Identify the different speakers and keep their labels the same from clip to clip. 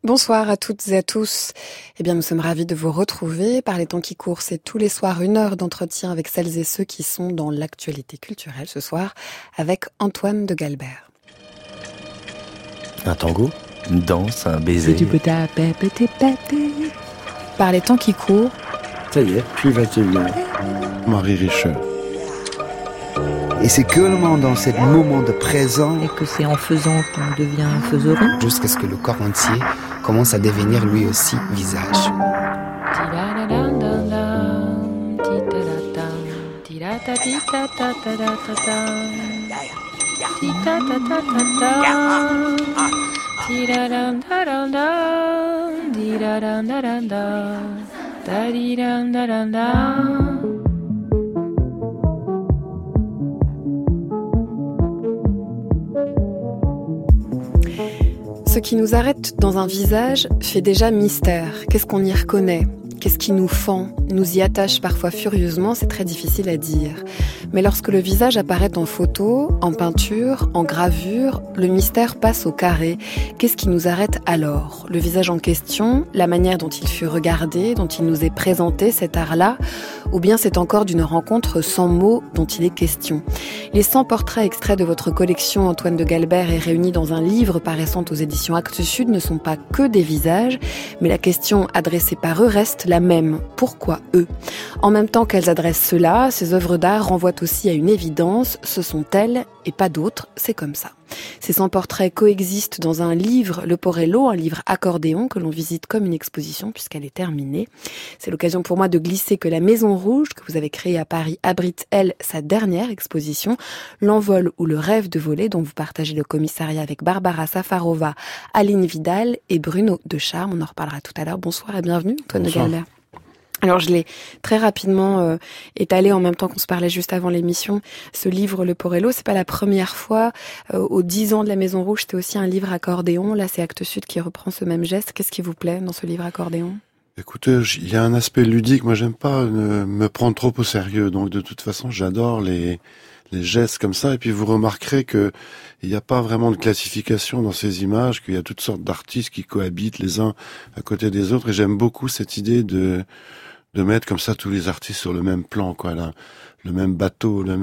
Speaker 1: Bonsoir à toutes et à tous. Eh bien, nous sommes ravis de vous retrouver. Par les temps qui courent, c'est tous les soirs 1 heure d'entretien avec celles et ceux qui sont dans l'actualité culturelle ce soir avec Antoine de Galbert.
Speaker 2: Un tango, une danse, un baiser.
Speaker 1: Par les temps qui courent.
Speaker 3: Ça y est, puis 21h. Marie Richer.
Speaker 4: Et c'est que dans ce moment de présent.
Speaker 5: Et que c'est en faisant qu'on devient faiseron.
Speaker 4: Jusqu'à ce que le corps entier commence à devenir lui aussi visage.
Speaker 1: Ce qui nous arrête dans un visage fait déjà mystère. Qu'est-ce qu'on y reconnaît ? Qu'est-ce qui nous fend, nous y attache parfois furieusement, c'est très difficile à dire. Mais lorsque le visage apparaît en photo, en peinture, en gravure, le mystère passe au carré. Qu'est-ce qui nous arrête alors ? Le visage en question, la manière dont il fut regardé, dont il nous est présenté, cet art-là, ou bien c'est encore d'une rencontre sans mots dont il est question. Les 100 portraits extraits de votre collection Antoine de Galbert et réunis dans un livre paraissant aux éditions Actes Sud ne sont pas que des visages, mais la question adressée par eux reste la même. Pourquoi eux ? En même temps qu'elles adressent cela, ces œuvres d'art renvoient aussi à une évidence, ce sont elles et pas d'autres, c'est comme ça. Ces 100 portraits coexistent dans un livre, Le Porello, un livre accordéon que l'on visite comme une exposition puisqu'elle est terminée. C'est l'occasion pour moi de glisser que la Maison Rouge, que vous avez créée à Paris, abrite, elle, sa dernière exposition, L'Envol ou le rêve de voler, dont vous partagez le commissariat avec Barbara Safarova, Aline Vidal et Bruno Decharme. On en reparlera tout à l'heure. Bonsoir et bienvenue, Antoine de Galbert. Alors je l'ai très rapidement étalé en même temps qu'on se parlait juste avant l'émission. Ce livre, Le Porello, c'est pas la première fois. Aux 10 ans de la Maison Rouge, c'était aussi un livre accordéon. Là, c'est Actes Sud qui reprend ce même geste. Qu'est-ce qui vous plaît dans ce livre accordéon ?
Speaker 3: Écoutez, il y a un aspect ludique. Moi, j'aime pas me prendre trop au sérieux. Donc, de toute façon, j'adore les gestes comme ça. Et puis, vous remarquerez que il n'y a pas vraiment de classification dans ces images, qu'il y a toutes sortes d'artistes qui cohabitent les uns à côté des autres. Et j'aime beaucoup cette idée de mettre comme ça tous les artistes sur le même plan, quoi, là, le même bateau, la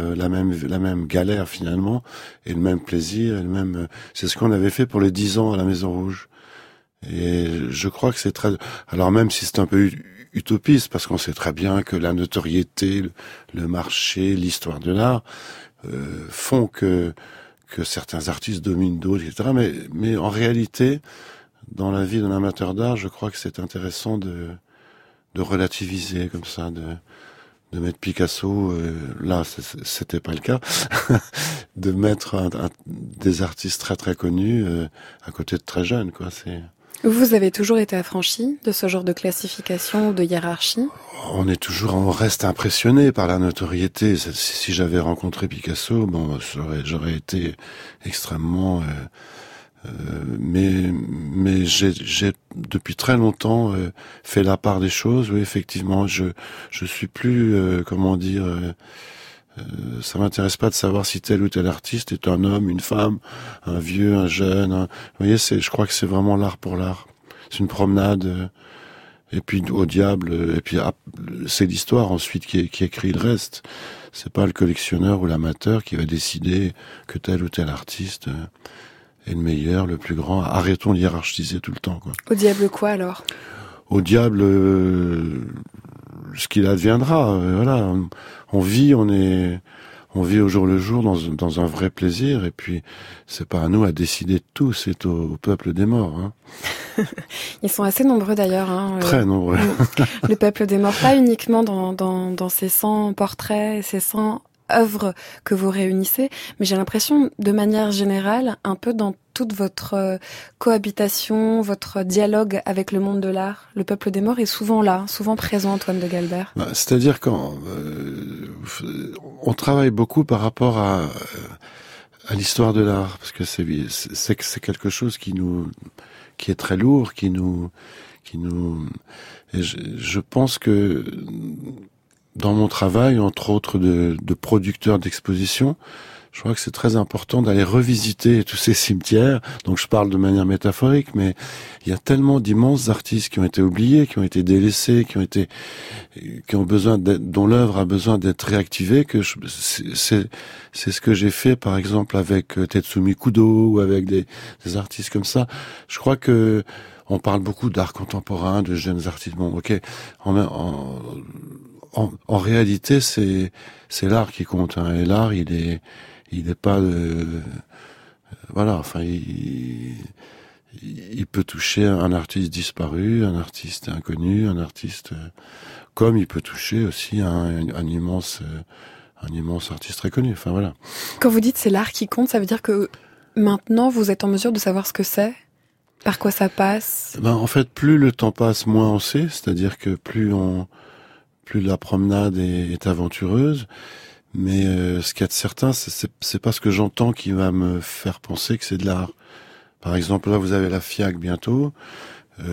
Speaker 3: même galère finalement, et le même plaisir, et c'est ce qu'on avait fait pour les 10 ans à la Maison Rouge. Et je crois que c'est très, alors même si c'est un peu utopiste, parce qu'on sait très bien que la notoriété, le marché, l'histoire de l'art, font que certains artistes dominent d'autres, etc. Mais en réalité, dans la vie d'un amateur d'art, je crois que c'est intéressant de relativiser comme ça, de mettre Picasso, là c'était pas le cas, de mettre des artistes très très connus à côté de très jeunes, quoi.
Speaker 1: Vous avez toujours été affranchi de ce genre de classification ou de hiérarchie ?
Speaker 3: On reste impressionné par la notoriété. Si j'avais rencontré Picasso, bon, j'aurais été extrêmement mais j'ai depuis très longtemps fait la part des choses. Oui, effectivement, je suis plus ça m'intéresse pas de savoir si tel ou tel artiste est un homme, une femme, un vieux, un jeune. Vous voyez, je crois que c'est vraiment l'art pour l'art. C'est une promenade. Et puis au diable. Et puis c'est l'histoire ensuite qui écrit le reste. C'est pas le collectionneur ou l'amateur qui va décider que tel ou tel artiste est le meilleur, le plus grand. Arrêtons de hiérarchiser tout le temps, quoi.
Speaker 1: Au diable quoi alors ?
Speaker 3: Au diable, ce qu'il adviendra. Voilà, on vit au jour le jour dans un vrai plaisir. Et puis, c'est pas à nous à décider de tout, c'est au peuple des morts. Hein.
Speaker 1: Ils sont assez nombreux d'ailleurs. Hein,
Speaker 3: très nombreux.
Speaker 1: Le peuple des morts, pas uniquement dans ces 100 portraits, ces 100 œuvres que vous réunissez, mais j'ai l'impression, de manière générale, un peu dans toute votre cohabitation, votre dialogue avec le monde de l'art, le peuple des morts est souvent là, souvent présent, Antoine de Galbert.
Speaker 3: C'est-à-dire qu'on travaille beaucoup par rapport à l'histoire de l'art, parce que c'est quelque chose qui est très lourd, et je pense que dans mon travail, entre autres de producteur d'exposition, je crois que c'est très important d'aller revisiter tous ces cimetières. Donc je parle de manière métaphorique, mais il y a tellement d'immenses artistes qui ont été oubliés, qui ont été délaissés, qui ont besoin dont l'œuvre a besoin d'être réactivée, que c'est ce que j'ai fait par exemple avec Tetsumi Kudo ou avec des artistes comme ça. Je crois que on parle beaucoup d'art contemporain, de jeunes artistes. Bon, ok. En réalité, c'est l'art qui compte, hein. Et l'art, il est pas voilà. Enfin, il peut toucher un artiste disparu, un artiste inconnu, un artiste comme il peut toucher aussi un immense artiste très connu. Enfin voilà.
Speaker 1: Quand vous dites c'est l'art qui compte, ça veut dire que maintenant vous êtes en mesure de savoir ce que c'est, par quoi ça passe.
Speaker 3: En fait, plus le temps passe, moins on sait. C'est-à-dire que plus la promenade est aventureuse. Mais ce qu'il y a de certain, c'est pas ce que j'entends qui va me faire penser que c'est de l'art. Par exemple, là, vous avez la FIAC bientôt.
Speaker 1: Qui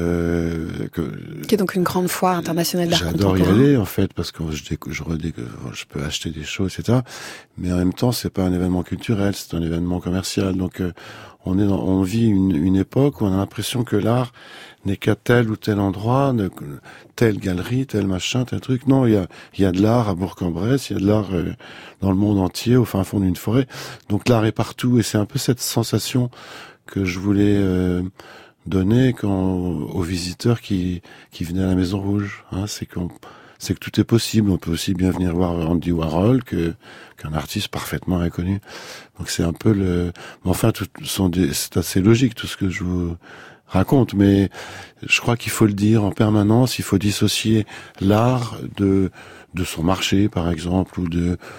Speaker 1: est donc une grande foire internationale d'art contemporain.
Speaker 3: J'adore y aller, en fait, parce que je peux acheter des choses, etc. Mais en même temps, c'est pas un événement culturel, c'est un événement commercial. Donc, on vit une époque où on a l'impression que l'art n'est qu'à tel ou tel endroit, telle galerie, tel machin, tel truc. Non, il y a de l'art à Bourg-en-Bresse, il y a de l'art dans le monde entier, au fin fond d'une forêt. Donc l'art est partout, et c'est un peu cette sensation que je voulais donner aux visiteurs qui venaient à la Maison Rouge. Hein, c'est que tout est possible. On peut aussi bien venir voir Andy Warhol qu'un artiste parfaitement inconnu. Donc c'est un peu enfin, c'est assez logique tout ce que je vous raconte, mais je crois qu'il faut le dire en permanence. Il faut dissocier l'art de son marché, par exemple, ou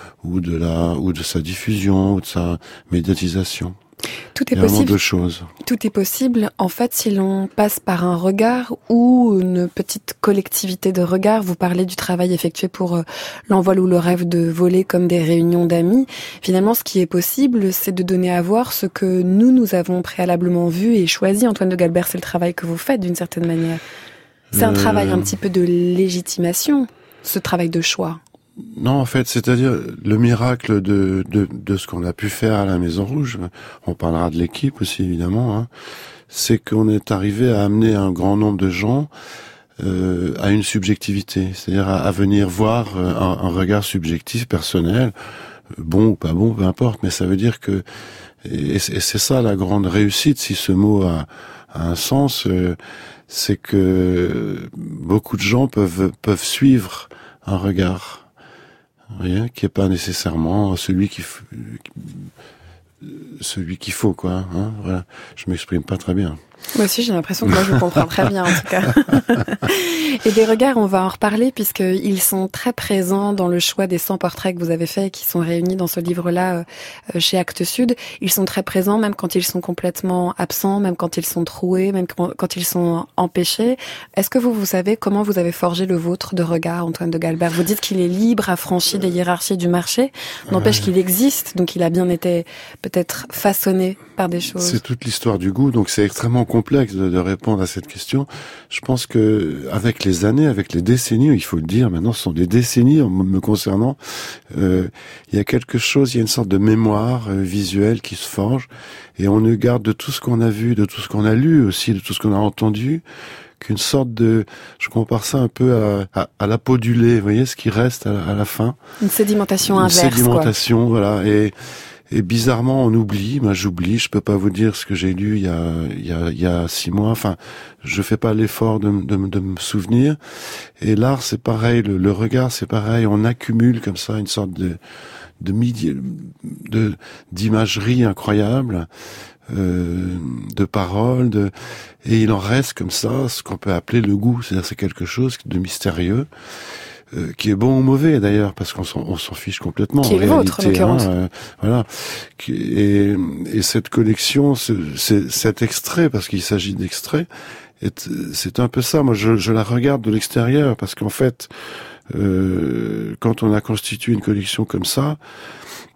Speaker 3: de sa diffusion, ou de sa médiatisation.
Speaker 1: Tout est
Speaker 3: Il y a
Speaker 1: possible.
Speaker 3: Deux choses.
Speaker 1: Tout est possible, en fait, si l'on passe par un regard ou une petite collectivité de regards. Vous parlez du travail effectué pour l'envol ou le rêve de voler comme des réunions d'amis. Finalement, ce qui est possible, c'est de donner à voir ce que nous avons préalablement vu et choisi. Antoine de Galbert, c'est le travail que vous faites d'une certaine manière. C'est un travail un petit peu de légitimation, ce travail de choix.
Speaker 3: Non, en fait, c'est-à-dire le miracle de ce qu'on a pu faire à la Maison Rouge, on parlera de l'équipe aussi évidemment, hein, c'est qu'on est arrivé à amener un grand nombre de gens à une subjectivité, c'est-à-dire à venir voir un regard subjectif, personnel, bon ou pas bon, peu importe, mais ça veut dire que, et c'est ça la grande réussite, si ce mot a un sens, c'est que beaucoup de gens peuvent suivre un regard. Rien qui est pas nécessairement celui qu'il faut, quoi. Hein, voilà. Je m'exprime pas très bien.
Speaker 1: Moi aussi, j'ai l'impression que moi, je comprends très bien, en tout cas. Et des regards, on va en reparler, puisqu'ils sont très présents dans le choix des 100 portraits que vous avez faits et qui sont réunis dans ce livre-là chez Actes Sud. Ils sont très présents, même quand ils sont complètement absents, même quand ils sont troués, même quand ils sont empêchés. Est-ce que vous savez comment vous avez forgé le vôtre de regard, Antoine de Galbert? Vous dites qu'il est libre, affranchi des hiérarchies du marché. N'empêche qu'il existe, donc il a bien été peut-être façonné par des choses.
Speaker 3: C'est toute l'histoire du goût, donc c'est extrêmement complexe de répondre à cette question. Je pense que avec les années, avec les décennies, il faut le dire, maintenant ce sont des décennies me concernant, il y a quelque chose, il y a une sorte de mémoire visuelle qui se forge, et on ne garde de tout ce qu'on a vu, de tout ce qu'on a lu aussi, de tout ce qu'on a entendu, qu'une sorte de, je compare ça un peu à la peau du lait, vous voyez, ce qui reste à la fin.
Speaker 1: Une sédimentation inverse,
Speaker 3: Une sédimentation, quoi. Voilà, et bizarrement, on oublie. Moi, j'oublie. Je peux pas vous dire ce que j'ai lu il y a 6 mois. Enfin, je fais pas l'effort de me souvenir. Et l'art, c'est pareil. Le regard, c'est pareil. On accumule comme ça une sorte d'imagerie incroyable, de paroles, et il en reste comme ça ce qu'on peut appeler le goût. C'est-à-dire, c'est quelque chose de mystérieux. Qui est bon ou mauvais d'ailleurs, parce qu'on s'en fiche complètement.
Speaker 1: Qui est le vôtre, en l'occurrence.
Speaker 3: Voilà. Et cette collection, cet extrait, parce qu'il s'agit d'extraits, c'est un peu ça. Moi, je la regarde de l'extérieur, parce qu'en fait, quand on a constitué une collection comme ça,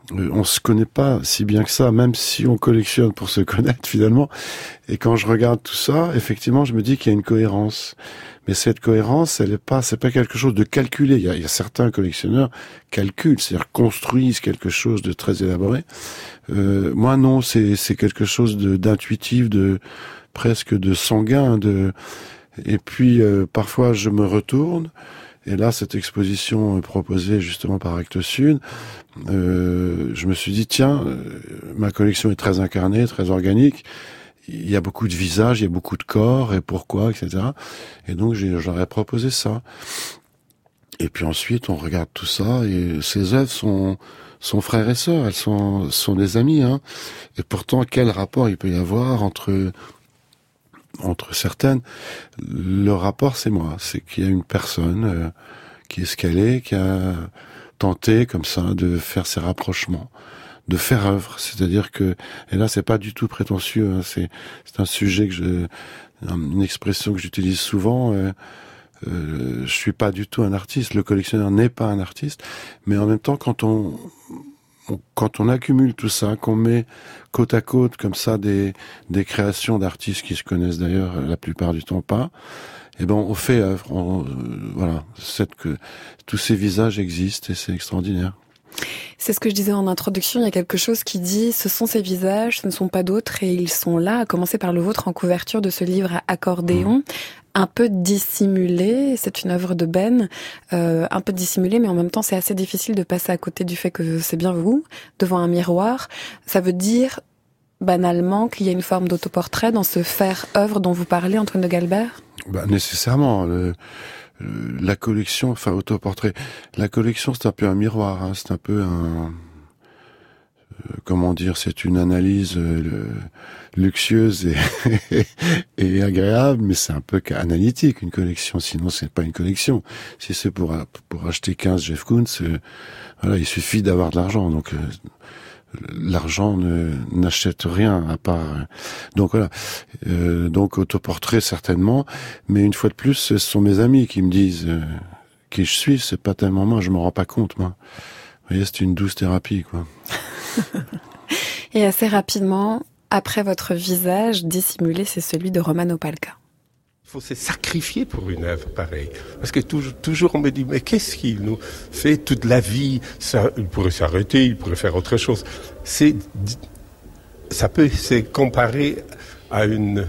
Speaker 3: on se connaît pas si bien que ça, même si on collectionne pour se connaître finalement. Et quand je regarde tout ça, effectivement, je me dis qu'il y a une cohérence. Mais cette cohérence, c'est pas quelque chose de calculé. Il y a certains collectionneurs calculent, c'est-à-dire construisent quelque chose de très élaboré. Moi, non, c'est quelque chose d'intuitif, presque de sanguin. Et puis, parfois, je me retourne. Et là, cette exposition proposée justement par Actes Sud, je me suis dit, tiens, ma collection est très incarnée, très organique. Il y a beaucoup de visages, il y a beaucoup de corps, et pourquoi, etc. Et donc, j'aurais proposé ça. Et puis ensuite, on regarde tout ça, et ces œuvres sont frères et sœurs, elles sont des amis, hein. Et pourtant, quel rapport il peut y avoir entre certaines? Le rapport, c'est moi. C'est qu'il y a une personne qui est ce qu'elle est, qui a tenté, comme ça, de faire ces rapprochements, de faire œuvre. C'est-à-dire que, et là, c'est pas du tout prétentieux, hein, c'est un sujet une expression que j'utilise souvent. Je suis pas du tout un artiste. Le collectionneur n'est pas un artiste. Mais en même temps, quand on accumule tout ça, qu'on met côte à côte comme ça des créations d'artistes qui se connaissent d'ailleurs la plupart du temps pas, eh ben on fait œuvre. Voilà, que tous ces visages existent et c'est extraordinaire.
Speaker 1: C'est ce que je disais en introduction, il y a quelque chose qui dit ce sont ces visages, ce ne sont pas d'autres et ils sont là, à commencer par le vôtre en couverture de ce livre à accordéon. Un peu dissimulé, c'est une œuvre de Ben, un peu dissimulé, mais en même temps c'est assez difficile de passer à côté du fait que c'est bien vous, devant un miroir. Ça veut dire banalement qu'il y a une forme d'autoportrait dans ce faire-œuvre dont vous parlez, Antoine de Galbert?
Speaker 3: Nécessairement. La collection, enfin autoportrait, la collection c'est un peu un miroir, hein, c'est un peu comment dire, c'est une analyse luxueuse et agréable, mais c'est un peu analytique une collection, sinon c'est pas une collection. Si c'est pour acheter 15 Jeff Koons, voilà, il suffit d'avoir de l'argent, donc l'argent n'achète rien à part. Donc voilà. Donc autoportrait certainement, mais une fois de plus, ce sont mes amis qui me disent qui je suis. C'est pas tellement moi, je m'en rends pas compte moi. Vous voyez, c'est une douce thérapie quoi.
Speaker 1: Et assez rapidement, après votre visage dissimulé, c'est celui de Roman Opalka.
Speaker 6: Il faut se sacrifier pour une œuvre pareille. Parce que toujours on me dit, mais qu'est-ce qu'il nous fait toute la vie? Il pourrait s'arrêter, il pourrait faire autre chose. Ça peut se comparer à une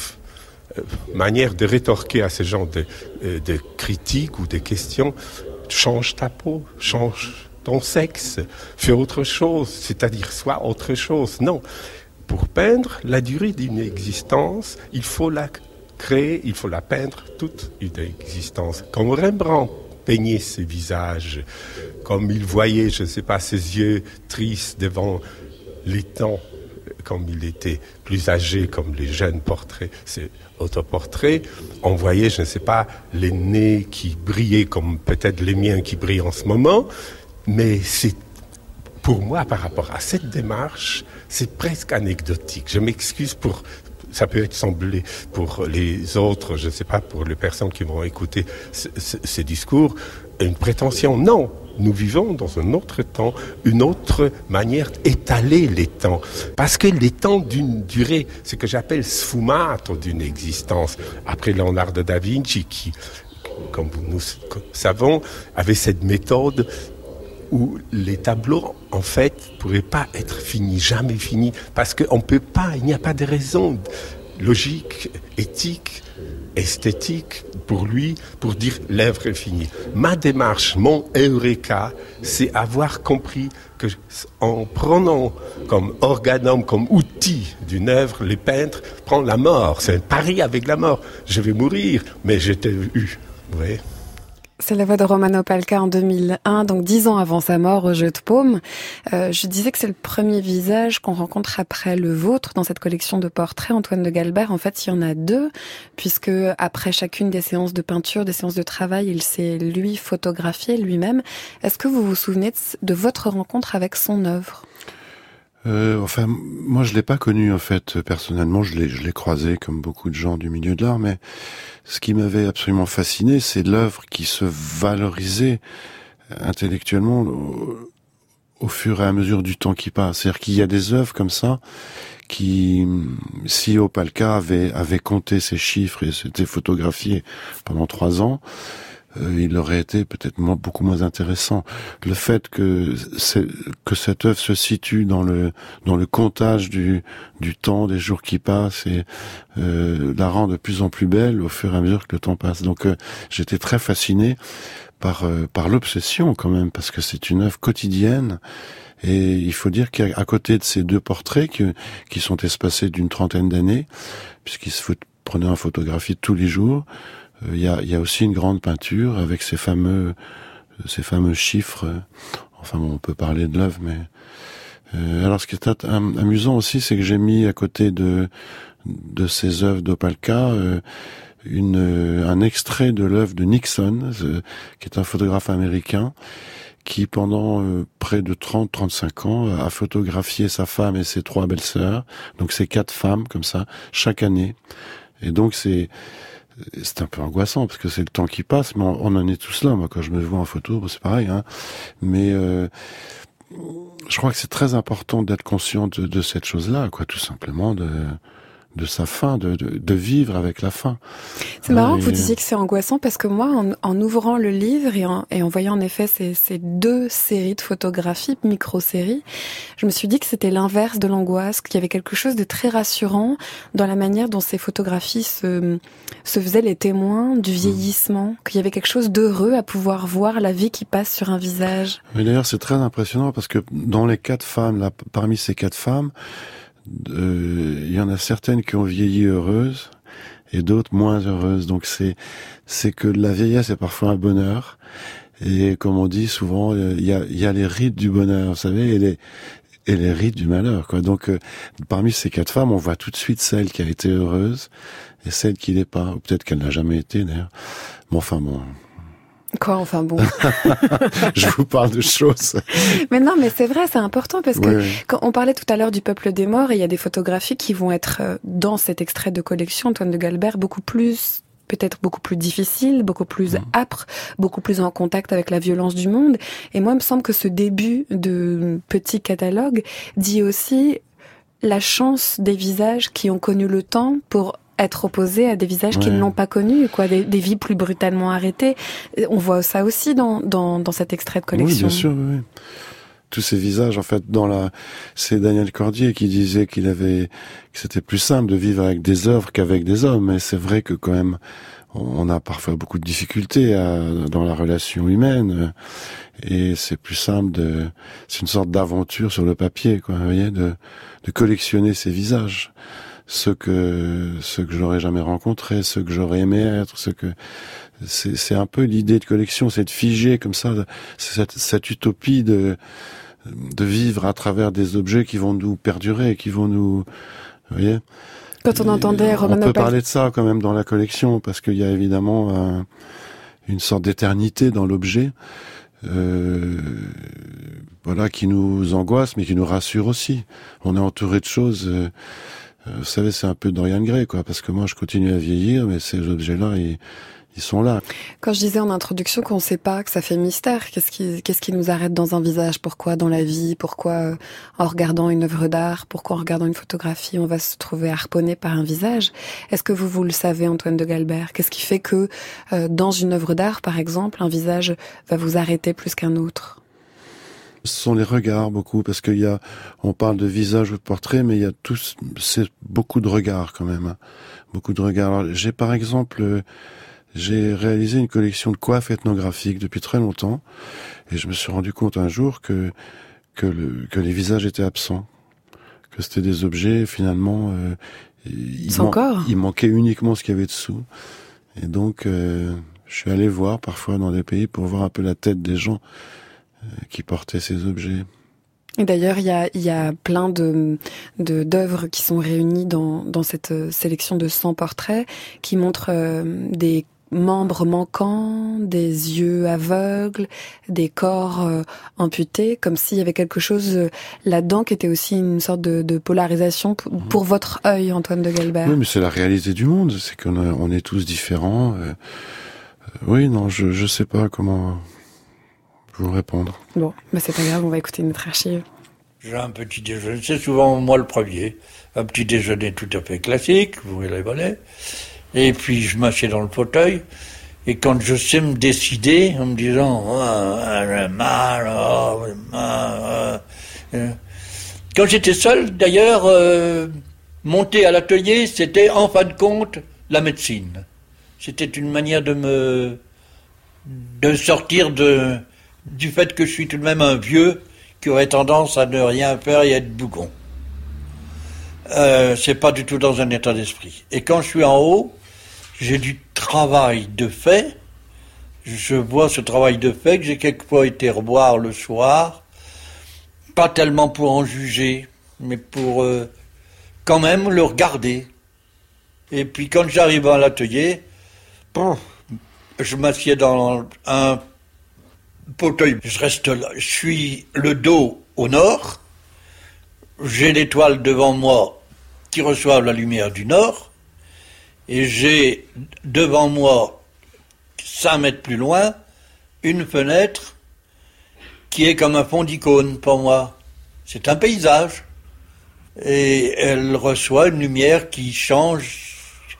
Speaker 6: manière de rétorquer à ce genre de critiques ou de questions. Change ta peau, change ton sexe, fais autre chose, c'est-à-dire sois autre chose. Non. Pour peindre la durée d'une existence, il faut la créer, il faut la peindre toute une existence. Comme Rembrandt peignait ses visages, comme il voyait, je ne sais pas, ses yeux tristes devant les temps, comme il était plus âgé, comme les jeunes portraits, ces autoportraits, on voyait, je ne sais pas, les nez qui brillaient comme peut-être les miens qui brillent en ce moment, mais c'est, pour moi, par rapport à cette démarche, c'est presque anecdotique. Je m'excuse pour... Ça peut être semblé pour les autres, je ne sais pas, pour les personnes qui vont écouter ces discours, une prétention. Non, nous vivons dans un autre temps, une autre manière d'étaler les temps. Parce que les temps d'une durée, ce que j'appelle sfumato d'une existence, après Leonardo da Vinci, qui, comme nous savons, avait cette méthode où les tableaux, en fait, ne pourraient pas être finis, jamais finis, parce qu'on ne peut pas, il n'y a pas de raison logique, éthique, esthétique pour lui, pour dire l'œuvre est finie. Ma démarche, mon eureka, c'est avoir compris que en prenant comme organum, comme outil d'une œuvre, les peintres prennent la mort. C'est un pari avec la mort. Je vais mourir, mais je t'ai eu. Vous voyez ?
Speaker 1: C'est la voix de Roman Opalka en 2001, donc 10 ans avant sa mort au Jeu de Paume. Je disais que c'est le premier visage qu'on rencontre après le vôtre dans cette collection de portraits, Antoine de Galbert. En fait, il y en a deux, puisque après chacune des séances de peinture, des séances de travail, il s'est lui photographié lui-même. Est-ce que vous vous souvenez de votre rencontre avec son œuvre ?
Speaker 3: Enfin, moi je l'ai pas connu en fait personnellement, je l'ai croisé comme beaucoup de gens du milieu de l'art, mais ce qui m'avait absolument fasciné, c'est l'œuvre qui se valorisait intellectuellement au fur et à mesure du temps qui passe. C'est-à-dire qu'il y a des œuvres comme ça qui, si Opalka avait compté ces chiffres et s'était photographié pendant 3 ans, il aurait été peut-être beaucoup moins intéressant. Le fait que cette œuvre se situe dans le comptage du temps, des jours qui passent, et la rend de plus en plus belle au fur et à mesure que le temps passe. Donc j'étais très fasciné par l'obsession quand même, parce que c'est une œuvre quotidienne. Et il faut dire qu'à côté de ces 2 portraits qui sont espacés d'une 30aine d'années, puisqu'il se prenait en photographie tous les jours, il y a aussi une grande peinture avec ces fameux chiffres. Enfin bon, on peut parler de l'œuvre, mais alors ce qui est amusant aussi, c'est que j'ai mis à côté de ces œuvres d'Opalka un extrait de l'œuvre de Nixon, qui est un photographe américain, qui pendant près de 30-35 ans a photographié sa femme et ses 3 belles-sœurs. Donc c'est 4 femmes comme ça chaque année. Et donc c'est un peu angoissant parce que c'est le temps qui passe, mais on en est tous là. Moi, quand je me vois en photo, c'est pareil, hein. Mais je crois que c'est très important d'être conscient de cette chose-là, quoi, tout simplement, de sa fin, de vivre avec la fin.
Speaker 1: C'est marrant que vous disiez que c'est angoissant, parce que moi, en ouvrant le livre et en voyant en effet ces 2 séries de photographies, micro-séries, je me suis dit que c'était l'inverse de l'angoisse, qu'il y avait quelque chose de très rassurant dans la manière dont ces photographies se faisaient les témoins du vieillissement, qu'il y avait quelque chose d'heureux à pouvoir voir la vie qui passe sur un visage.
Speaker 3: Mais d'ailleurs, c'est très impressionnant parce que dans les 4 femmes, là, parmi ces 4 femmes, il y en a certaines qui ont vieilli heureuses et d'autres moins heureuses. Donc c'est que la vieillesse est parfois un bonheur, et comme on dit souvent, il y a les rides du bonheur, vous savez, et les rides du malheur, quoi. Donc parmi ces 4 femmes, on voit tout de suite celle qui a été heureuse et celle qui l'est pas, ou peut-être qu'elle n'a jamais été d'ailleurs. Bon, enfin bon.
Speaker 1: Quoi, enfin bon.
Speaker 3: Je vous parle de choses.
Speaker 1: Mais non, mais c'est vrai, c'est important, parce que
Speaker 3: oui.
Speaker 1: Quand on parlait tout à l'heure du peuple des morts, et il y a des photographies qui vont être dans cet extrait de collection, Antoine de Galbert, peut-être beaucoup plus difficiles, beaucoup plus âpres, beaucoup plus en contact avec la violence du monde. Et moi, il me semble que ce début de petit catalogue dit aussi la chance des visages qui ont connu le temps pour être opposés à des visages qui ne l'ont pas connu, quoi, des vies plus brutalement arrêtées. On voit ça aussi dans cet extrait de collection.
Speaker 3: Oui, bien sûr, oui. Tous ces visages, en fait, c'est Daniel Cordier qui disait que c'était plus simple de vivre avec des œuvres qu'avec des hommes. Mais c'est vrai que quand même, on a parfois beaucoup de difficultés dans la relation humaine. Et c'est plus simple c'est une sorte d'aventure sur le papier, quoi, vous voyez, de collectionner ces visages. Ceux que j'aurais jamais rencontrés, ceux que j'aurais aimé être, c'est un peu l'idée de collection, c'est de figer comme ça, cette utopie de vivre à travers des objets qui vont nous perdurer, qui vont nous, vous voyez.
Speaker 1: Quand on entendait Roman
Speaker 3: on peut parler de ça quand même dans la collection, parce qu'il y a évidemment une sorte d'éternité dans l'objet, voilà, qui nous angoisse, mais qui nous rassure aussi. On est entouré de choses. Vous savez, c'est un peu Dorian Gray, quoi, parce que moi, je continue à vieillir, mais ces objets-là, ils sont là.
Speaker 1: Quand je disais en introduction qu'on ne sait pas, que ça fait mystère, qu'est-ce qui nous arrête dans un visage? Pourquoi dans la vie? Pourquoi en regardant une œuvre d'art? Pourquoi en regardant une photographie, on va se trouver harponné par un visage? Est-ce que vous le savez, Antoine de Galbert? Qu'est-ce qui fait que dans une œuvre d'art, par exemple, un visage va vous arrêter plus qu'un autre?
Speaker 3: Ce sont les regards beaucoup, parce on parle de visage ou de portrait, mais c'est beaucoup de regards quand même, hein. Beaucoup de regards. Alors, j'ai réalisé une collection de coiffes ethnographiques depuis très longtemps, et je me suis rendu compte un jour que les visages étaient absents, que c'était des objets finalement, il manquait uniquement ce qu'il y avait dessous, et donc je suis allé voir parfois dans des pays pour voir un peu la tête des gens qui portaient ces objets.
Speaker 1: Et d'ailleurs, il y a plein d'œuvres qui sont réunies dans cette sélection de 100 portraits qui montrent des membres manquants, des yeux aveugles, des corps amputés, comme s'il y avait quelque chose là-dedans qui était aussi une sorte de polarisation pour votre œil, Antoine de Galbert.
Speaker 3: Oui, mais c'est la réalité du monde, c'est qu'on est tous différents. Oui, non, je sais pas comment... vous répondre.
Speaker 1: Bon, bah c'est pas grave, on va écouter notre archive.
Speaker 7: J'ai un petit déjeuner, c'est souvent moi le premier. Un petit déjeuner tout à fait classique, vous les volets. Et puis je m'assieds dans le fauteuil. Et quand je sais me décider, en me disant quand j'étais seul, d'ailleurs, monter à l'atelier, c'était en fin de compte la médecine. C'était une manière de sortir du fait que je suis tout de même un vieux qui aurait tendance à ne rien faire et à être bougon. C'est pas du tout dans un état d'esprit. Et quand je suis en haut, j'ai du travail de fait. Je vois ce travail de fait que j'ai quelquefois été revoir le soir, pas tellement pour en juger, mais pour quand même le regarder. Et puis quand j'arrive à l'atelier, je m'assieds dans un fauteuil. Je reste là, je suis le dos au nord, j'ai l'étoile devant moi qui reçoit la lumière du nord, et j'ai devant moi, 5 mètres plus loin, une fenêtre qui est comme un fond d'icône pour moi. C'est un paysage. Et elle reçoit une lumière qui change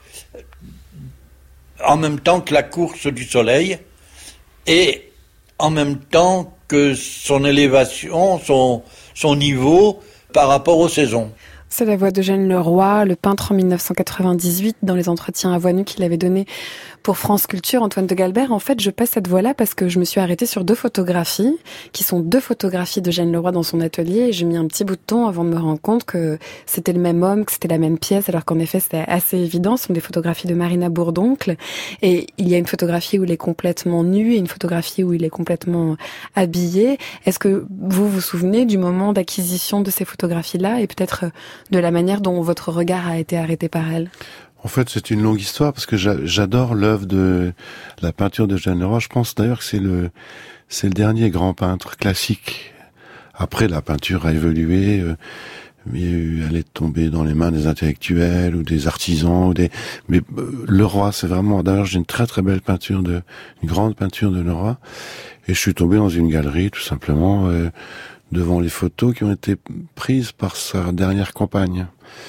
Speaker 7: en même temps que la course du soleil et en même temps que son élévation, son niveau par rapport aux saisons.
Speaker 1: C'est la voix d'Eugène Leroy, le peintre en 1998, dans les entretiens à voix nue qu'il avait donnés pour France Culture, Antoine de Galbert. En fait, je passe cette voix-là parce que je me suis arrêtée sur 2 photographies, qui sont 2 photographies d'Eugène Leroy dans son atelier, et j'ai mis un petit bout de temps avant de me rendre compte que c'était le même homme, que c'était la même pièce, alors qu'en effet, c'était assez évident. Ce sont des photographies de Marina Bourdoncle, et il y a une photographie où il est complètement nu, et une photographie où il est complètement habillé. Est-ce que vous vous souvenez du moment d'acquisition de ces photographies-là, et peut-être de la manière dont votre regard a été arrêté par elles?
Speaker 3: En fait, c'est une longue histoire parce que j'adore l'œuvre de la peinture d'Eugène Leroy. Je pense d'ailleurs que c'est le dernier grand peintre classique. Après, la peinture a évolué. Elle est tombée dans les mains des intellectuels ou des artisans. Mais Leroy, c'est vraiment... D'ailleurs, j'ai une très très belle peinture une grande peinture de Leroy. Et je suis tombé dans une galerie, tout simplement, devant les photos qui ont été prises par sa dernière compagne.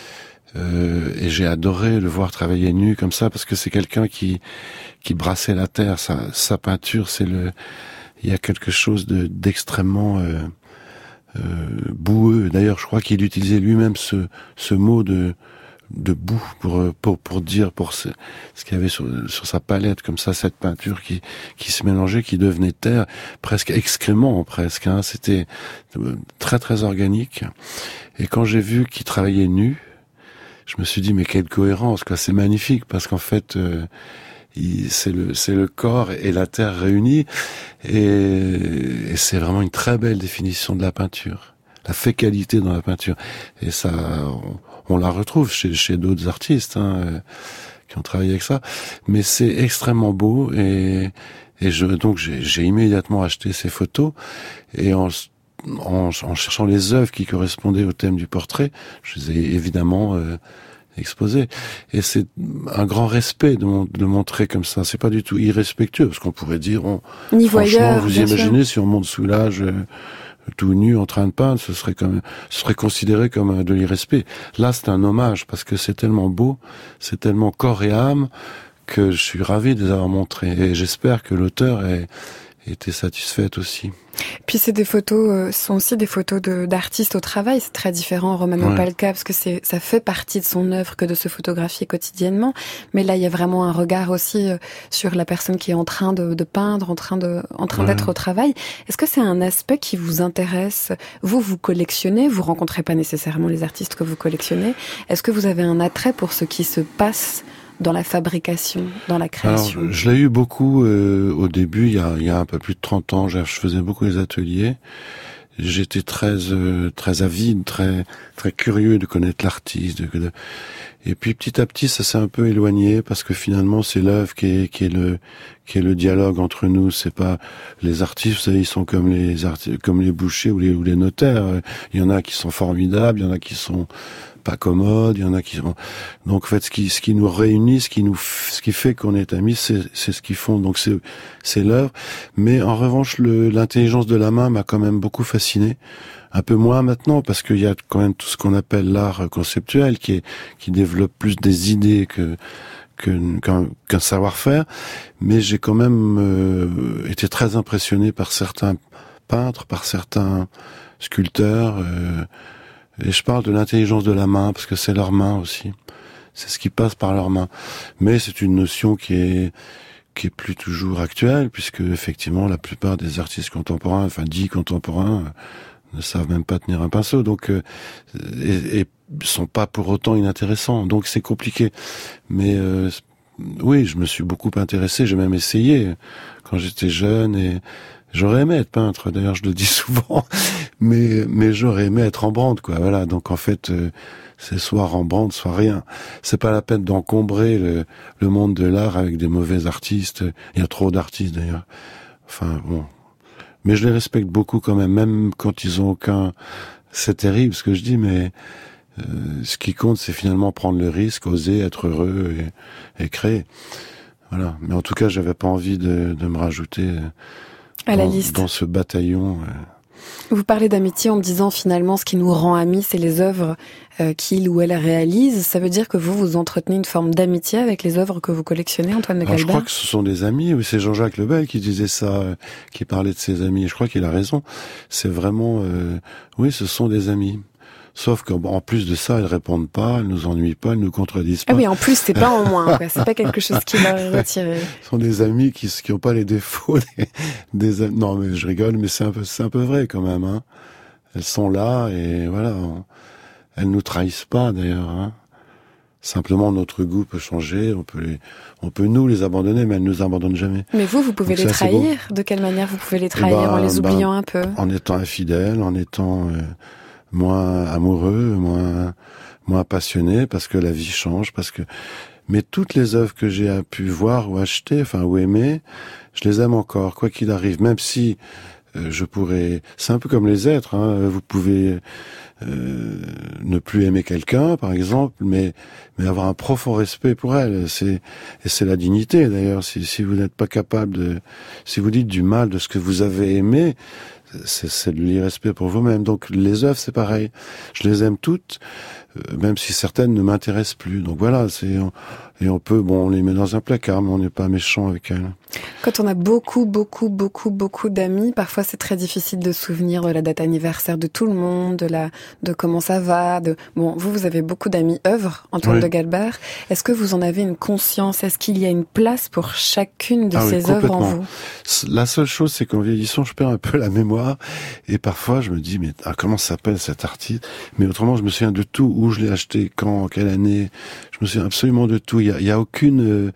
Speaker 3: Et j'ai adoré le voir travailler nu comme ça parce que c'est quelqu'un qui brassait la terre. Sa peinture, il y a quelque chose d'extrêmement boueux. D'ailleurs, je crois qu'il utilisait lui-même ce mot de boue pour dire ce qu'il y avait sur sa palette comme ça, cette peinture qui se mélangeait, qui devenait terre, presque excrément presque. Hein. C'était très très organique. Et quand j'ai vu qu'il travaillait nu, je me suis dit mais quelle cohérence, quoi. C'est magnifique parce qu'en fait c'est le corps et la terre réunis et c'est vraiment une très belle définition de la peinture, la fécalité dans la peinture. Et ça on la retrouve chez d'autres artistes qui ont travaillé avec ça, mais c'est extrêmement beau et donc j'ai immédiatement acheté ces photos et en cherchant les œuvres qui correspondaient au thème du portrait, je les ai évidemment exposées. Et c'est un grand respect de le montrer comme ça. C'est pas du tout irrespectueux, parce qu'on pourrait dire,
Speaker 1: Ni
Speaker 3: franchement,
Speaker 1: voyeur,
Speaker 3: vous imaginez si on monte sous l'âge tout nu en train de peindre, ce serait considéré comme de l'irrespect. Là, c'est un hommage, parce que c'est tellement beau, c'est tellement corps et âme, que je suis ravi de les avoir montrés. Et j'espère que l'auteur était satisfaite aussi.
Speaker 1: Puis c'est des photos, sont aussi des photos d'artistes au travail. C'est très différent, Romano Palca, parce que ça fait partie de son œuvre que de se photographier quotidiennement. Mais là, il y a vraiment un regard aussi sur la personne qui est en train de peindre, en train d'être au travail. Est-ce que c'est un aspect qui vous intéresse? Vous collectionnez, vous rencontrez pas nécessairement les artistes que vous collectionnez. Est-ce que vous avez un attrait pour ce qui se passe dans la fabrication, dans la création?
Speaker 3: Alors, je l'ai eu beaucoup au début, il y a un peu plus de 30 ans. Je faisais beaucoup les ateliers. J'étais très avide, très très curieux de connaître l'artiste. Et puis petit à petit, ça s'est un peu éloigné parce que finalement, c'est l'œuvre qui est qui est le dialogue entre nous. C'est pas les artistes, vous savez, ils sont comme les bouchers ou les notaires. Il y en a qui sont formidables, il y en a qui sont pas commodes, il y en a qui sont... Donc en fait, ce qui nous réunit, ce qui fait qu'on est amis, c'est ce qu'ils font. Donc c'est l'œuvre. Mais en revanche, l'intelligence de la main m'a quand même beaucoup fasciné. Un peu moins maintenant, parce qu'il y a quand même tout ce qu'on appelle l'art conceptuel, qui développe plus des idées qu'un savoir-faire. Mais j'ai quand même été très impressionné par certains peintres, par certains sculpteurs. Et je parle de l'intelligence de la main, parce que c'est leur main aussi. C'est ce qui passe par leurs mains. Mais c'est une notion qui est plus toujours actuelle, puisque effectivement la plupart des artistes contemporains, enfin dits contemporains, ne savent même pas tenir un pinceau, donc et sont pas pour autant inintéressants. Donc c'est compliqué. Mais oui, je me suis beaucoup intéressé, j'ai même essayé quand j'étais jeune, et j'aurais aimé être peintre, d'ailleurs je le dis souvent, mais j'aurais aimé être Rembrandt, quoi. Voilà, donc en fait, c'est soit Rembrandt, soit rien. C'est pas la peine d'encombrer le monde de l'art avec des mauvais artistes. Il y a trop d'artistes d'ailleurs. Enfin bon, mais je les respecte beaucoup quand même quand ils ont aucun. C'est terrible ce que je dis, mais ce qui compte, c'est finalement prendre le risque, oser, être heureux et créer. Voilà. Mais en tout cas, j'avais pas envie de me rajouter
Speaker 1: à la liste
Speaker 3: dans ce bataillon.
Speaker 1: Vous parlez d'amitié en me disant finalement ce qui nous rend amis, c'est les œuvres qu'il ou elle réalise. Ça veut dire que vous entretenez une forme d'amitié avec les œuvres que vous collectionnez, Antoine de Galbert ?
Speaker 3: Je crois que ce sont des amis. Oui, c'est Jean-Jacques Lebel qui disait ça, qui parlait de ses amis. Je crois qu'il a raison. C'est vraiment, oui, ce sont des amis. Sauf qu'en plus de ça, elles répondent pas, elles nous ennuient pas, elles nous contredisent pas.
Speaker 1: Ah oui, en plus, c'est pas en moins, quoi. C'est pas quelque chose qui leur est retiré.
Speaker 3: Ce sont des amis qui ont pas les défauts des non, mais je rigole, mais c'est un peu vrai quand même, hein. Elles sont là et voilà. Elles nous trahissent pas d'ailleurs, hein. Simplement, notre goût peut changer, on peut nous les abandonner, mais elles nous abandonnent jamais.
Speaker 1: Mais vous pouvez donc les trahir. De quelle manière vous pouvez les trahir? En les oubliant un peu?
Speaker 3: En étant infidèle, en étant, moins amoureux, moins passionné, parce que la vie change, mais toutes les œuvres que j'ai pu voir ou acheter, enfin, ou aimer, je les aime encore, quoi qu'il arrive, même si je pourrais, c'est un peu comme les êtres, hein, vous pouvez ne plus aimer quelqu'un, par exemple, mais avoir un profond respect pour elle, et c'est la dignité, d'ailleurs, si vous n'êtes pas capable si vous dites du mal de ce que vous avez aimé, c'est de l'irrespect pour vous-même. Donc les œuvres, c'est pareil. Je les aime toutes, même si certaines ne m'intéressent plus. Donc voilà, on peut, on les met dans un placard, mais on n'est pas méchant avec elles.
Speaker 1: Quand on a beaucoup d'amis, parfois c'est très difficile de se souvenir de la date anniversaire de tout le monde, de comment ça va. Vous avez beaucoup d'amis œuvres, Antoine de Galbert. Est-ce que vous en avez une conscience? Est-ce qu'il y a une place pour chacune de ces œuvres en vous?
Speaker 3: La seule chose, c'est qu'en vieillissant, je perds un peu la mémoire, et parfois je me dis, mais comment s'appelle cet artiste? Mais autrement, je me souviens de tout, où je l'ai acheté, quand, quelle année. Je me souviens absolument de tout. Il y a aucune,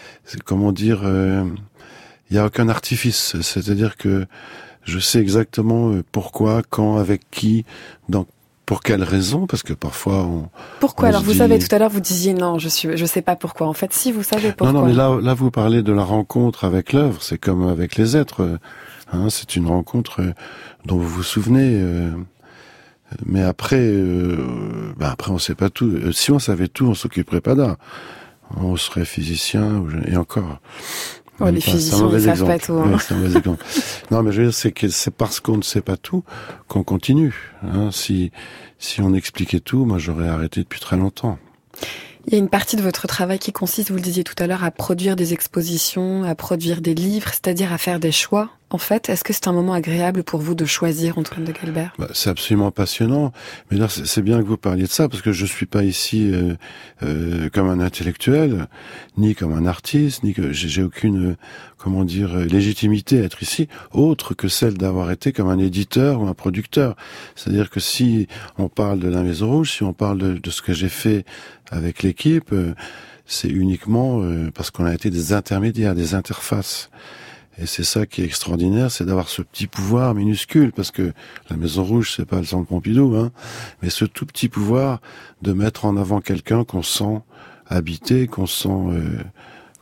Speaker 3: il y a aucun artifice. C'est-à-dire que je sais exactement pourquoi, quand, avec qui, pour quelle raison, parce que parfois
Speaker 1: Pourquoi? Alors vous savez, tout à l'heure vous disiez non, je sais pas pourquoi. En fait, si vous savez pourquoi.
Speaker 3: Non, mais là vous parlez de la rencontre avec l'œuvre. C'est comme avec les êtres. Hein, c'est une rencontre dont vous vous souvenez. Mais après, après on sait pas tout. Si on savait tout, on s'occuperait pas d'art. On serait physicien et encore.
Speaker 1: Les physiciens ne savent pas tout. Hein.
Speaker 3: Ouais, c'est un mauvais exemple. Non, mais je veux dire, c'est parce qu'on ne sait pas tout qu'on continue. Hein. Si on expliquait tout, moi j'aurais arrêté depuis très longtemps.
Speaker 1: Il y a une partie de votre travail qui consiste, vous le disiez tout à l'heure, à produire des expositions, à produire des livres, c'est-à-dire à faire des choix. En fait, est-ce que c'est un moment agréable pour vous de choisir, Antoine de Galbert?
Speaker 3: C'est absolument passionnant. Mais là, c'est bien que vous parliez de ça, parce que je suis pas ici comme un intellectuel, ni comme un artiste, ni que j'ai aucune, légitimité à être ici, autre que celle d'avoir été comme un éditeur ou un producteur. C'est-à-dire que si on parle de la Maison Rouge, si on parle de ce que j'ai fait avec l'équipe, c'est uniquement parce qu'on a été des intermédiaires, des interfaces. Et c'est ça qui est extraordinaire, c'est d'avoir ce petit pouvoir minuscule, parce que la Maison Rouge, c'est pas le Centre Pompidou, hein, mais ce tout petit pouvoir de mettre en avant quelqu'un qu'on sent habité, qu'on sent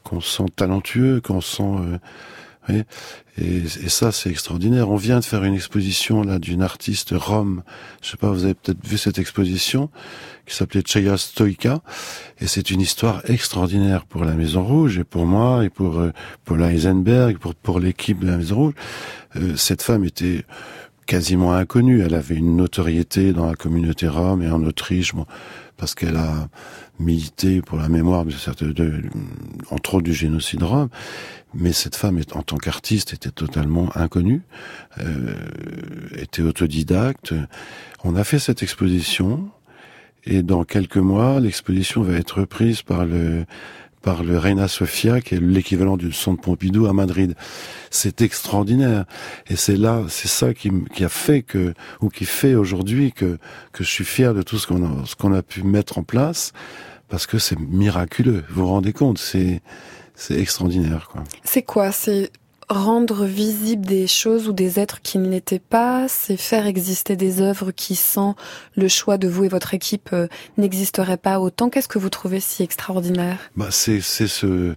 Speaker 3: qu'on sent talentueux, qu'on sent... oui. Et ça, c'est extraordinaire. On vient de faire une exposition là d'une artiste rome. Je sais pas, vous avez peut-être vu cette exposition qui s'appelait Cheia Stoica. Et c'est une histoire extraordinaire pour la Maison Rouge et pour moi et pour Paula Eisenberg, pour l'équipe de la Maison Rouge. Cette femme était quasiment inconnue. Elle avait une notoriété dans la communauté rome et en Autriche, bon, parce qu'elle a milité pour la mémoire entre autres du génocide rome. Mais cette femme, en tant qu'artiste, était totalement inconnue, était autodidacte. On a fait cette exposition, et dans quelques mois, l'exposition va être reprise par le Reina Sofia, qui est l'équivalent du Centre Pompidou à Madrid. C'est extraordinaire. Et c'est ça qui a fait qui fait aujourd'hui que je suis fier de tout ce qu'on a pu mettre en place, parce que c'est miraculeux. Vous vous rendez compte? C'est extraordinaire, quoi.
Speaker 1: C'est quoi? C'est rendre visible des choses ou des êtres qui ne l'étaient pas? C'est faire exister des œuvres qui, sans le choix de vous et votre équipe, n'existeraient pas autant? Qu'est-ce que vous trouvez si extraordinaire?
Speaker 3: C'est ce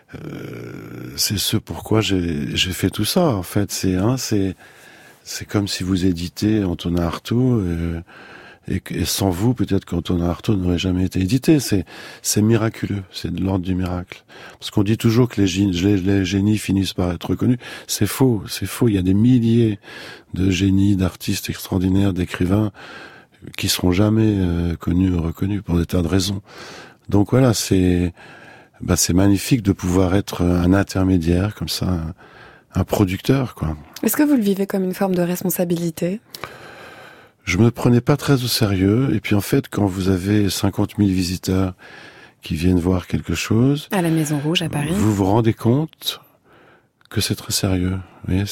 Speaker 3: pourquoi j'ai fait tout ça, en fait. C'est comme si vous éditez Antonin Artaud, et sans vous, peut-être qu'Antonin Artaud n'aurait jamais été édité. C'est miraculeux, c'est de l'ordre du miracle. Parce qu'on dit toujours que les génies finissent par être reconnus. C'est faux. Il y a des milliers de génies, d'artistes extraordinaires, d'écrivains qui seront jamais connus ou reconnus pour des tas de raisons. Donc voilà, c'est magnifique de pouvoir être un intermédiaire comme ça, un producteur, quoi.
Speaker 1: Est-ce que vous le vivez comme une forme de responsabilité?
Speaker 3: Je me prenais pas très au sérieux, et puis en fait, quand vous avez 50 000 visiteurs qui viennent voir quelque chose...
Speaker 1: À la Maison Rouge, à Paris.
Speaker 3: Vous vous rendez compte que c'est très sérieux. Vous voyez,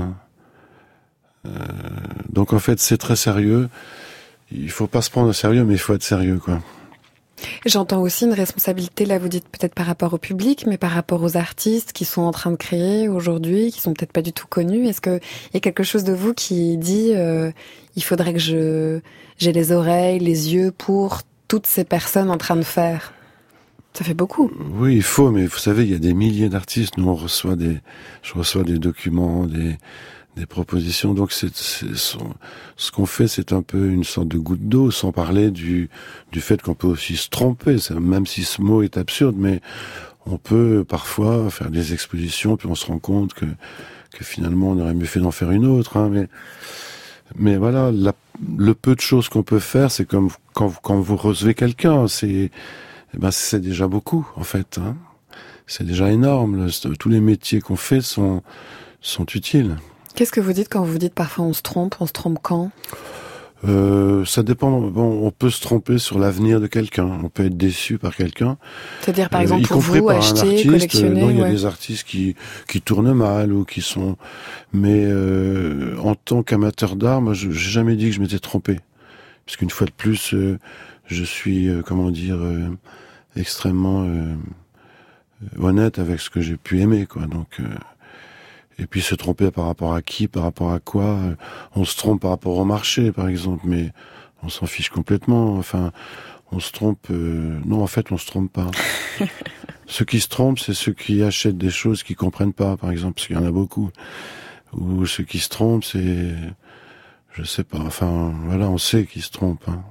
Speaker 3: donc en fait, c'est très sérieux. Il faut pas se prendre au sérieux, mais il faut être sérieux, quoi.
Speaker 1: J'entends aussi une responsabilité, là vous dites peut-être par rapport au public, mais par rapport aux artistes qui sont en train de créer aujourd'hui, qui sont peut-être pas du tout connus. Est-ce qu'il y a quelque chose de vous qui dit il faudrait que j'ai les oreilles, les yeux pour toutes ces personnes en train de faire? Ça fait beaucoup.
Speaker 3: Oui, il faut, mais vous savez, il y a des milliers d'artistes. Nous, je reçois des documents, des propositions. Donc, ce qu'on fait, c'est un peu une sorte de goutte d'eau, sans parler du fait qu'on peut aussi se tromper. Même si ce mot est absurde, mais on peut parfois faire des expositions, puis on se rend compte que finalement, on aurait mieux fait d'en faire une autre. Hein, mais voilà, le peu de choses qu'on peut faire, c'est comme quand vous recevez quelqu'un, c'est déjà beaucoup, en fait. Hein. C'est déjà énorme. Tous les métiers qu'on fait sont utiles.
Speaker 1: Qu'est-ce que vous dites quand vous dites parfois on se trompe quand?
Speaker 3: Ça dépend. Bon, on peut se tromper sur l'avenir de quelqu'un. On peut être déçu par quelqu'un.
Speaker 1: C'est-à-dire, par exemple, pour vous, acheter,
Speaker 3: artiste,
Speaker 1: collectionner.
Speaker 3: Non, il y a des artistes qui tournent mal ou qui sont. Mais en tant qu'amateur d'art, moi, j'ai jamais dit que je m'étais trompé. Parce qu'une fois de plus, je suis, extrêmement honnête avec ce que j'ai pu aimer, quoi. Donc. Et puis se tromper par rapport à qui, par rapport à quoi. On se trompe par rapport au marché, par exemple, mais on s'en fiche complètement. Enfin, on se trompe... Non, en fait, on se trompe pas. Ceux qui se trompent, c'est ceux qui achètent des choses qu'ils comprennent pas, par exemple, parce qu'il y en a beaucoup. Ou ceux qui se trompent, c'est... Je sais pas. Enfin, voilà, on sait qu'ils se trompent. Hein.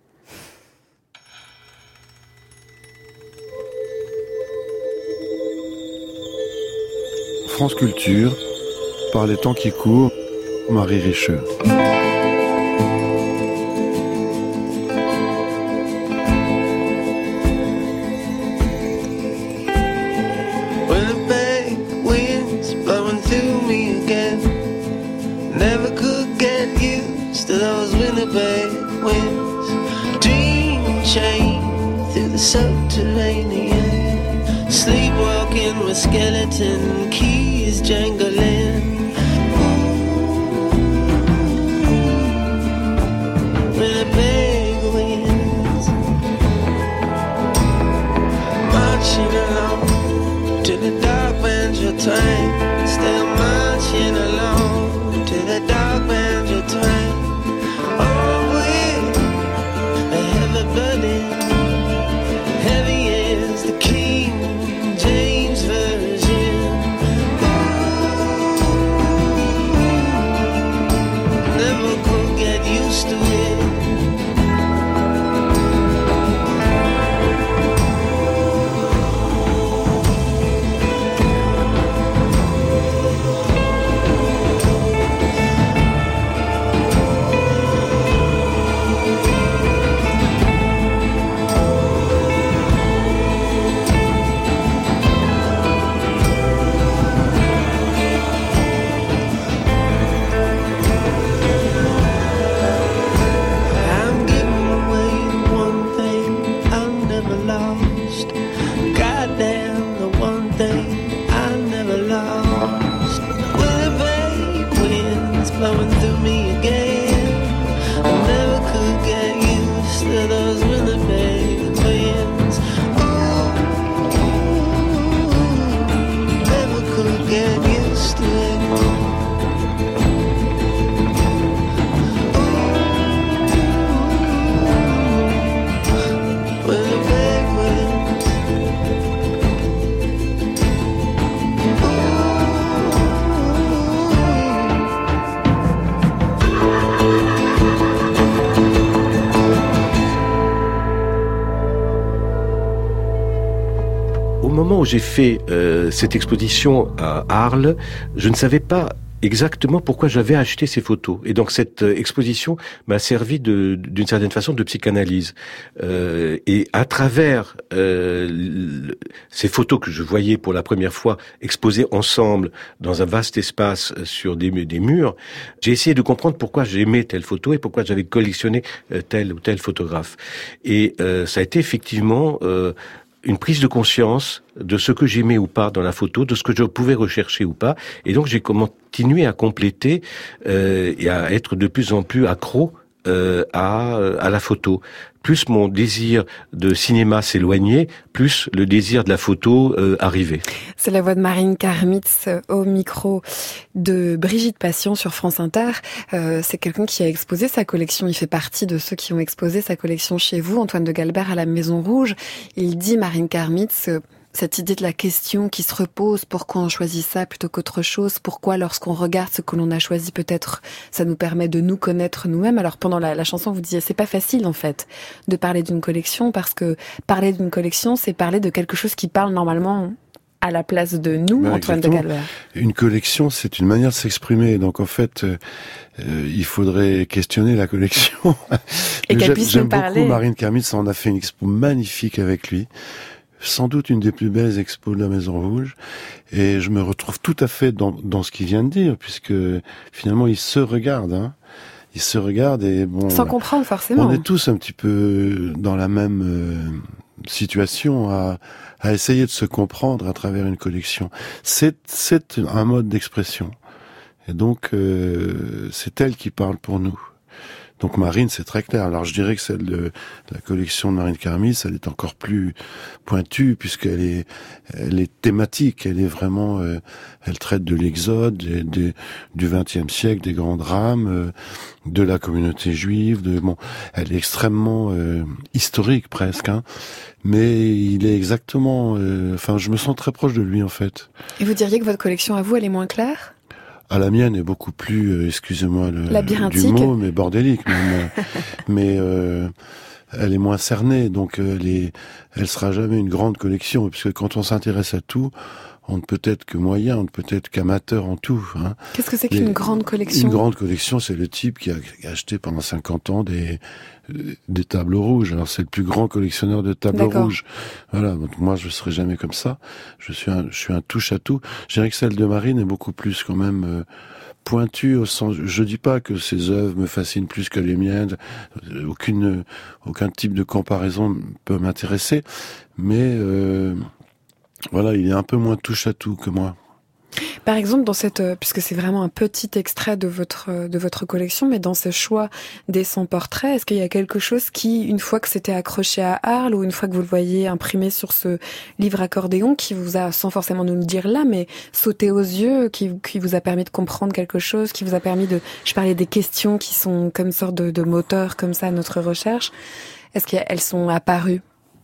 Speaker 3: France Culture, par les temps qui courent, Marie Richer.
Speaker 8: Winnipeg winds blowing through me again. Never could get used to those Winnipeg winds. Dream chain through the subterranean. Sleepwalking with skeleton keys jangling. Winnipeg winds. Marching along to the dark banjo twang. Still marching along to the dark banjo twang. Oh, with a heavy burden. Heavy as the King James. flowing through me again. I never could get used to those Winnipeg winds. Never could get used to it. Winnipeg winds.
Speaker 9: Au moment où j'ai fait cette exposition à Arles, je ne savais pas exactement pourquoi j'avais acheté ces photos. Et donc cette exposition m'a servi d'une certaine façon de psychanalyse. Et à travers ces photos que je voyais pour la première fois exposées ensemble dans un vaste espace sur des murs, j'ai essayé de comprendre pourquoi j'aimais telle photo et pourquoi j'avais collectionné tel ou tel photographe. Et ça a été effectivement une prise de conscience de ce que j'aimais ou pas dans la photo, de ce que je pouvais rechercher ou pas. Et donc j'ai continué à compléter et à être de plus en plus accro à la photo. Plus mon désir de cinéma s'éloignait, plus le désir de la photo arrivait.
Speaker 1: C'est la voix de Marine Karmitz au micro de Brigitte Patient sur France Inter. C'est quelqu'un qui a exposé sa collection. Il fait partie de ceux qui ont exposé sa collection chez vous, Antoine de Galbert, à la Maison Rouge. Il dit, Marine Karmitz, cette idée de la question qui se repose, pourquoi on choisit ça plutôt qu'autre chose, pourquoi lorsqu'on regarde ce que l'on a choisi, peut-être ça nous permet de nous connaître nous-mêmes. Alors pendant la chanson, vous disiez, c'est pas facile en fait de parler d'une collection, parce que parler d'une collection, c'est parler de quelque chose qui parle normalement à la place de nous, Antoine de Galbert.
Speaker 3: Une collection, c'est une manière de s'exprimer. Donc en fait, il faudrait questionner la collection.
Speaker 1: Et qu'elle puisse nous parler.
Speaker 3: J'aime beaucoup Marine Karmitz, on a fait une expo magnifique avec lui. Sans doute une des plus belles expos de la Maison Rouge, et je me retrouve tout à fait dans ce qu'il vient de dire, puisque finalement il se regarde, hein. Il se regarde et bon.
Speaker 1: Sans comprendre forcément.
Speaker 3: On est tous un petit peu dans la même situation à essayer de se comprendre à travers une collection. C'est un mode d'expression, et donc c'est elle qui parle pour nous. Donc Marine, c'est très clair. Alors je dirais que celle de la collection de Marine Karmitz, elle est encore plus pointue, puisqu'elle est thématique. Elle est vraiment, elle traite de l'exode, du XXe siècle, des grands drames, de la communauté juive. Elle est extrêmement historique presque, hein. Mais il est exactement. Je me sens très proche de lui en fait.
Speaker 1: Et vous diriez que votre collection à vous, elle est moins claire ?
Speaker 3: La mienne est beaucoup plus, excusez-moi
Speaker 1: labyrinthique.
Speaker 3: Du mot, mais bordélique même. Mais elle est moins cernée, donc elle sera jamais une grande collection, puisque quand on s'intéresse à tout, on ne peut être que moyen, on ne peut être qu'amateur en tout. Hein.
Speaker 1: Qu'est-ce que c'est qu'une grande collection ?
Speaker 3: Une grande collection, c'est le type qui a acheté pendant 50 ans des tableaux rouges. Alors c'est le plus grand collectionneur de tableaux rouges. Voilà. Donc moi je serai jamais comme ça. Je suis un touche à tout. Je dirais que celle de Marine est beaucoup plus quand même pointue au sens. Je dis pas que ses œuvres me fascinent plus que les miennes. Aucun type de comparaison peut m'intéresser. Mais voilà, il est un peu moins touche à tout que moi.
Speaker 1: Par exemple, dans cette, puisque c'est vraiment un petit extrait de votre collection, mais dans ce choix des 100 portraits, est-ce qu'il y a quelque chose qui, une fois que c'était accroché à Arles, ou une fois que vous le voyez imprimé sur ce livre accordéon, qui vous a, sans forcément nous le dire là, mais sauté aux yeux, qui vous a permis de comprendre quelque chose, qui vous a permis je parlais des questions qui sont comme sorte de moteur, comme ça, à notre recherche. Est-ce qu'elles sont apparues?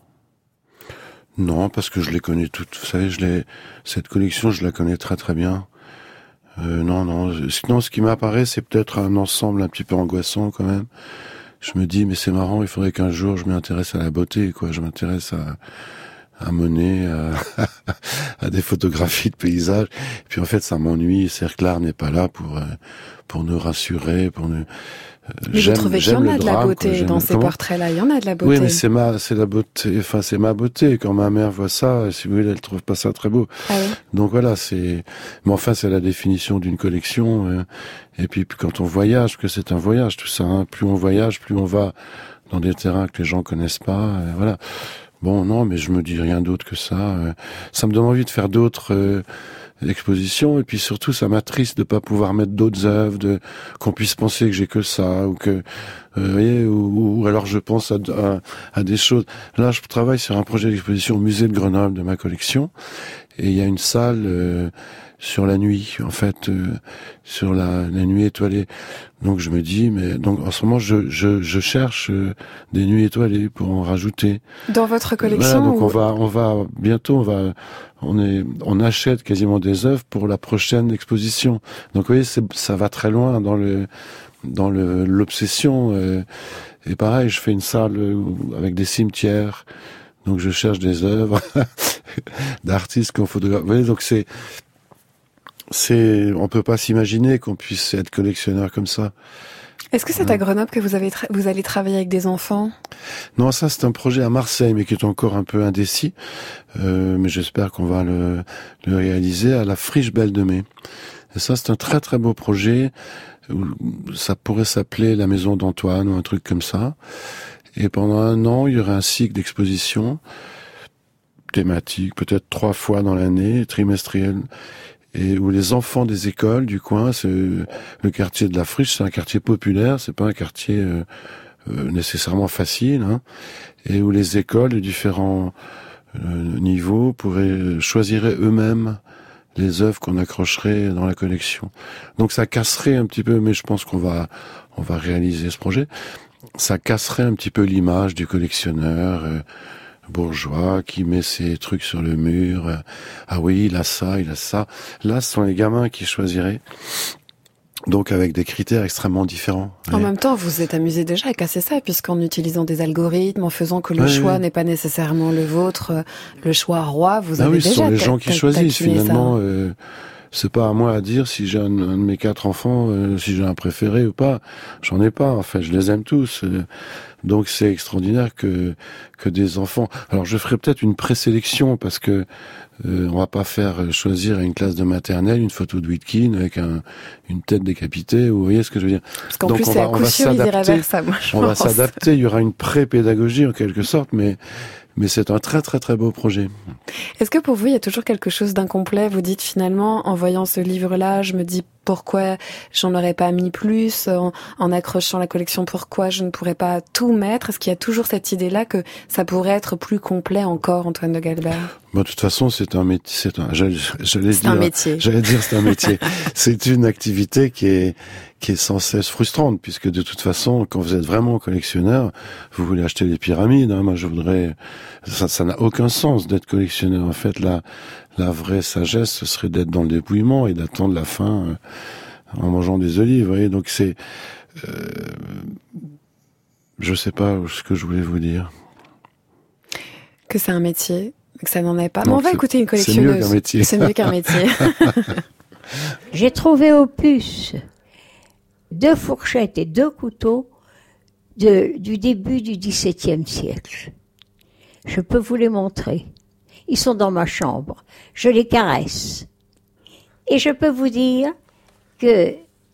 Speaker 3: Non, parce que je les connais toutes. Vous savez, cette collection, je la connais très très bien. Non. Sinon, ce qui m'apparaît, c'est peut-être un ensemble un petit peu angoissant quand même. Je me dis, mais c'est marrant, il faudrait qu'un jour je m'intéresse à la beauté, quoi. Je m'intéresse à Monet, à des photographies de paysages. Et puis en fait, ça m'ennuie. C'est-à-dire que l'art n'est pas là pour nous rassurer, pour nous.
Speaker 1: Mais vous trouvez qu'il y en a de la beauté dans ces portraits-là, il y en a de la beauté.
Speaker 3: Oui, mais c'est la beauté, enfin, c'est ma beauté. Quand ma mère voit ça, si vous voulez, elle trouve pas ça très beau.
Speaker 1: Ah oui.
Speaker 3: Donc voilà, mais enfin, c'est la définition d'une collection. Et puis, quand on voyage, que c'est un voyage, tout ça, hein. Plus on voyage, plus on va dans des terrains que les gens connaissent pas, voilà. Bon, non, mais je me dis rien d'autre que ça. Ça me donne envie de faire d'autres l'exposition, et puis surtout ça m'attriste de pas pouvoir mettre d'autres œuvres, qu'on puisse penser que j'ai que ça, ou que vous voyez, ou alors je pense à des choses. Là, je travaille sur un projet d'exposition au musée de Grenoble de ma collection, et il y a une salle sur la nuit, en fait, sur la nuit étoilée. Donc je me dis, mais donc en ce moment je cherche des nuits étoilées pour en rajouter.
Speaker 1: Dans votre collection?
Speaker 3: Voilà, donc on va bientôt, on achète quasiment des œuvres pour la prochaine exposition. Donc vous voyez, ça va très loin dans l'obsession. Et pareil, je fais une salle avec des cimetières. Donc je cherche des œuvres d'artistes qu'on photographe. Vous voyez, donc on peut pas s'imaginer qu'on puisse être collectionneur comme ça.
Speaker 1: Est-ce que c'est à Grenoble que vous allez travailler avec des enfants?
Speaker 3: Non, ça c'est un projet à Marseille, mais qui est encore un peu indécis. Mais j'espère qu'on va le réaliser à la Friche Belle de Mai. Et ça c'est un très très beau projet. Ça pourrait s'appeler la Maison d'Antoine ou un truc comme ça. Et pendant 1 an, il y aurait un cycle d'exposition thématique, peut-être 3 fois dans l'année, trimestriel. Et où les enfants des écoles du coin, c'est le quartier de la Friche, c'est un quartier populaire, c'est pas un quartier nécessairement facile, hein, et où les écoles de différents niveaux choisiraient eux-mêmes les œuvres qu'on accrocherait dans la collection. Donc ça casserait un petit peu, mais je pense qu'on va réaliser ce projet. Ça casserait un petit peu l'image du collectionneur bourgeois qui met ses trucs sur le mur. Ah oui, il a ça, il a ça. Là, ce sont les gamins qui choisiraient. Donc avec des critères extrêmement différents.
Speaker 1: En même temps, vous êtes amusé déjà à casser ça, puisqu'en utilisant des algorithmes, en faisant que le choix n'est pas nécessairement le vôtre, le choix roi, vous avez déjà...
Speaker 3: Oui, ce sont les gens qui choisissent finalement. C'est pas à moi à dire si j'ai un de mes 4 enfants, si j'ai un préféré ou pas. J'en ai pas, en fait, je les aime tous. Donc c'est extraordinaire que des enfants... Alors je ferai peut-être une présélection, parce que on va pas faire choisir à une classe de maternelle une photo de Witkin avec une tête décapitée, vous voyez ce que je veux dire.
Speaker 1: Parce qu'en plus, c'est à coup sûr, ils iraient vers ça, moi, je pense.
Speaker 3: On va s'adapter, il y aura une pré-pédagogie en quelque sorte, mais c'est un très très très beau projet.
Speaker 1: Est-ce que pour vous, il y a toujours quelque chose d'incomplet? Vous dites finalement, en voyant ce livre-là, je me dis pourquoi j'en aurais pas mis plus, en accrochant la collection, pourquoi je ne pourrais pas tout mettre? Est-ce qu'il y a toujours cette idée-là que ça pourrait être plus complet encore, Antoine de Galbert?
Speaker 3: De toute façon, c'est un métier.
Speaker 1: C'est un métier.
Speaker 3: J'allais dire c'est un métier. C'est une activité qui est sans cesse frustrante, puisque de toute façon, quand vous êtes vraiment collectionneur, vous voulez acheter des pyramides. Hein. Moi, je voudrais. Ça n'a aucun sens d'être collectionneur. En fait, la vraie sagesse, ce serait d'être dans le dépouillement et d'attendre la fin en mangeant des olives. Vous voyez, donc c'est. Je sais pas ce que je voulais vous dire.
Speaker 1: Que c'est un métier. Que ça n'en est pas. Non, mais on va écouter une collectionneuse.
Speaker 3: C'est mieux qu'un métier.
Speaker 1: C'est mieux qu'un métier.
Speaker 10: J'ai trouvé aux puces 2 fourchettes et 2 couteaux du début du XVIIe siècle. Je peux vous les montrer. Ils sont dans ma chambre. Je les caresse. Et je peux vous dire que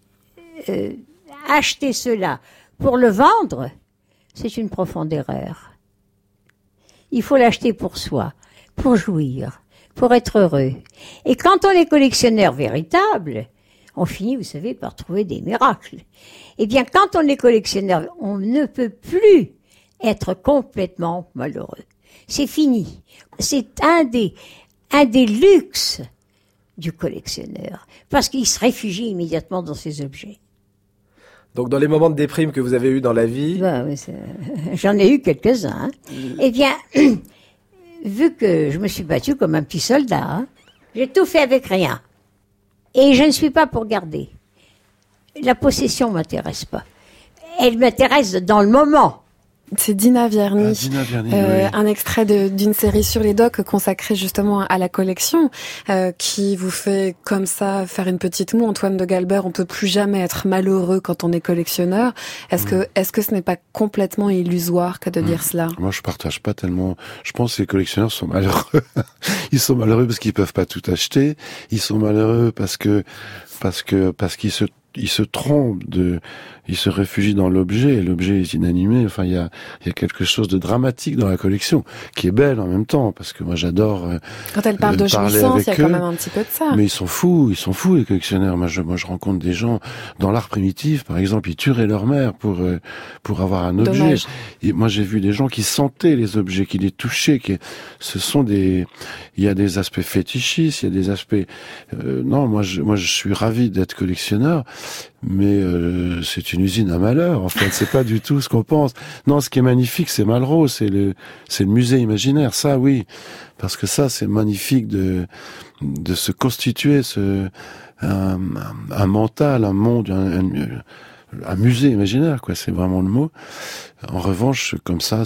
Speaker 10: acheter cela pour le vendre, c'est une profonde erreur. Il faut l'acheter pour soi, pour jouir, pour être heureux. Et quand on est collectionneur véritable, on finit, vous savez, par trouver des miracles. Eh bien, quand on est collectionneur, on ne peut plus être complètement malheureux. C'est fini. C'est un des luxes du collectionneur, parce qu'il se réfugie immédiatement dans ses objets.
Speaker 11: Donc, dans les moments de déprime que vous avez eus dans la vie...
Speaker 10: J'en ai eu quelques-uns. Hein. Eh bien, vu que je me suis battu comme un petit soldat, hein, j'ai tout fait avec rien. Et je ne suis pas pour garder. La possession ne m'intéresse pas. Elle m'intéresse dans le moment.
Speaker 1: C'est Dina Vierny,
Speaker 3: Dina Vierny,
Speaker 1: oui. Un extrait d'une série sur les docs consacrée justement à la collection, qui vous fait comme ça faire une petite moue. Antoine de Galbert, on peut plus jamais être malheureux quand on est collectionneur. Est-ce que ce n'est pas complètement illusoire que de dire cela?
Speaker 3: Moi, je partage pas tellement. Je pense que les collectionneurs sont malheureux. Ils sont malheureux parce qu'ils peuvent pas tout acheter. Ils sont malheureux parce qu'ils se se trompe il se réfugie dans l'objet, et l'objet est inanimé. Enfin, il y a quelque chose de dramatique dans la collection, qui est belle en même temps, parce que moi j'adore
Speaker 1: quand elle parle de jouissance, il y a quand même un petit peu de ça.
Speaker 3: Mais ils sont fous les collectionneurs. Moi je rencontre des gens dans l'art primitif, par exemple, ils tueraient leur mère pour avoir un objet.
Speaker 1: Dommage.
Speaker 3: Et moi j'ai vu des gens qui sentaient les objets, qui les touchaient, il y a des aspects fétichistes, il y a des aspects non, moi je suis ravi d'être collectionneur, mais c'est une usine à malheur, en fait. C'est pas du tout ce qu'on pense. Non, ce qui est magnifique, c'est Malraux, c'est le musée imaginaire, ça, oui. Parce que ça, c'est magnifique de se constituer un mental, un monde, un musée imaginaire, quoi. C'est vraiment le mot. En revanche, comme ça,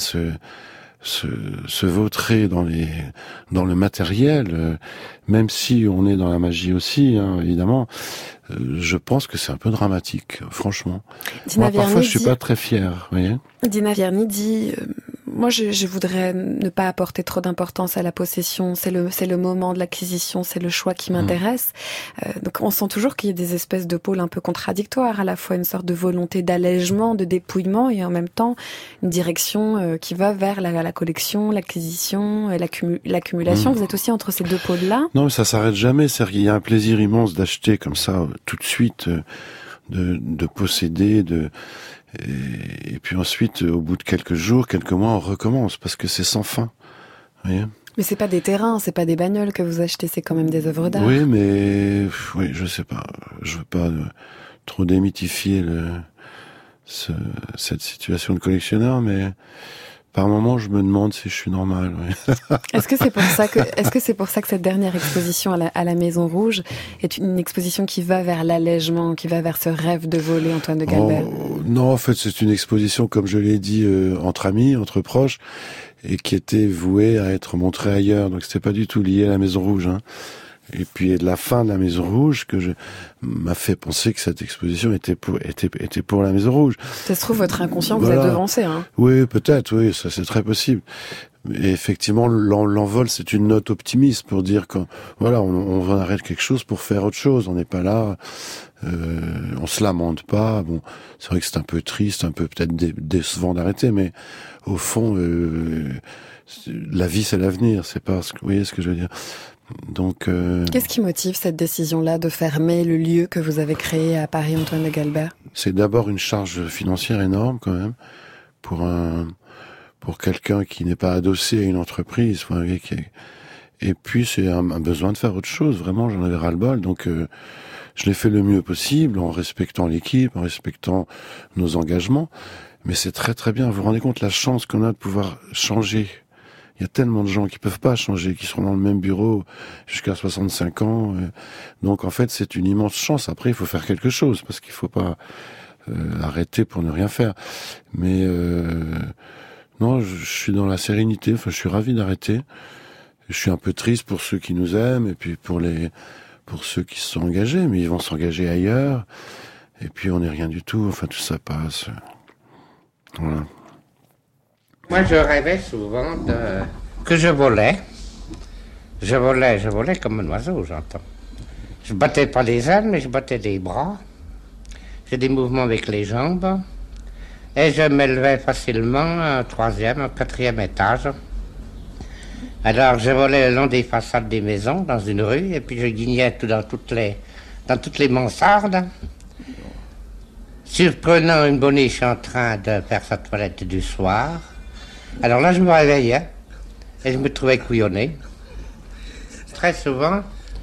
Speaker 3: se vautrer dans le matériel, même si on est dans la magie aussi, hein, évidemment, je pense que c'est un peu dramatique, franchement. Moi, parfois, je suis pas très fier, vous voyez.
Speaker 1: Dina Vierny dit moi, je voudrais ne pas apporter trop d'importance à la possession. C'est le moment de l'acquisition, c'est le choix qui m'intéresse. Donc, on sent toujours qu'il y a des espèces de pôles un peu contradictoires, à la fois une sorte de volonté d'allègement, de dépouillement, et en même temps une direction qui va vers la collection, l'acquisition, l'accumulation. Vous êtes aussi entre ces deux pôles-là?
Speaker 3: Non, mais ça s'arrête jamais. C'est-à-dire qu'il y a un plaisir immense d'acheter comme ça tout de suite, de posséder, et puis ensuite, au bout de quelques jours, quelques mois, on recommence, parce que c'est sans fin. Vous voyez ?
Speaker 1: Mais c'est pas des terrains, c'est pas des bagnoles que vous achetez, c'est quand même des œuvres d'art.
Speaker 3: Oui, mais oui, je sais pas. Je veux pas trop démythifier cette situation de collectionneur, mais par moment, je me demande si je suis normal. Oui.
Speaker 1: Est-ce que c'est pour ça que cette dernière exposition à la Maison Rouge est une exposition qui va vers l'allègement, qui va vers ce rêve de voler, Antoine de Galbert?
Speaker 3: Non, en fait, c'est une exposition, comme je l'ai dit, entre amis, entre proches, et qui était vouée à être montrée ailleurs. Donc, c'était pas du tout lié à la Maison Rouge, hein. Et puis, la fin de la Maison Rouge m'a fait penser que cette exposition était pour la Maison Rouge.
Speaker 1: Ça se trouve, votre inconscient vous a devancé, hein.
Speaker 3: Oui, peut-être, oui, ça c'est très possible. Et effectivement, l'envol, c'est une note optimiste pour dire que, voilà, on va arrêter quelque chose pour faire autre chose. On n'est pas là, on se lamente pas. Bon, c'est vrai que c'est un peu triste, un peu peut-être décevant d'arrêter, mais au fond, la vie, c'est l'avenir. C'est pas vous voyez ce que je veux dire. Donc,
Speaker 1: qu'est-ce qui motive cette décision-là de fermer le lieu que vous avez créé à Paris, Antoine de Galbert?
Speaker 3: C'est d'abord une charge financière énorme, quand même, pour quelqu'un qui n'est pas adossé à une entreprise. Enfin, et puis, c'est un besoin de faire autre chose. Vraiment, j'en avais ras-le-bol. Donc, je l'ai fait le mieux possible, en respectant l'équipe, en respectant nos engagements. Mais c'est très, très bien. Vous vous rendez compte la chance qu'on a de pouvoir changer. Il y a tellement de gens qui peuvent pas changer, qui seront dans le même bureau jusqu'à 65 ans. Donc, en fait, c'est une immense chance. Après, il faut faire quelque chose, parce qu'il faut pas arrêter pour ne rien faire. Mais non, je suis dans la sérénité. Enfin, je suis ravi d'arrêter. Je suis un peu triste pour ceux qui nous aiment, et puis pour ceux qui se sont engagés, mais ils vont s'engager ailleurs. Et puis, on n'est rien du tout. Enfin, tout ça passe. Voilà.
Speaker 12: Moi, je rêvais souvent que je volais. Je volais comme un oiseau, j'entends. Je battais pas les ailes, mais je battais les bras. J'ai des mouvements avec les jambes. Et je m'élevais facilement à un 3e, un 4e étage. Alors, je volais le long des façades des maisons, dans une rue, et puis je guignais dans toutes les mansardes. Surprenant une boniche en train de faire sa toilette du soir. Alors là, je me réveillais et je me trouvais couillonné. Très souvent,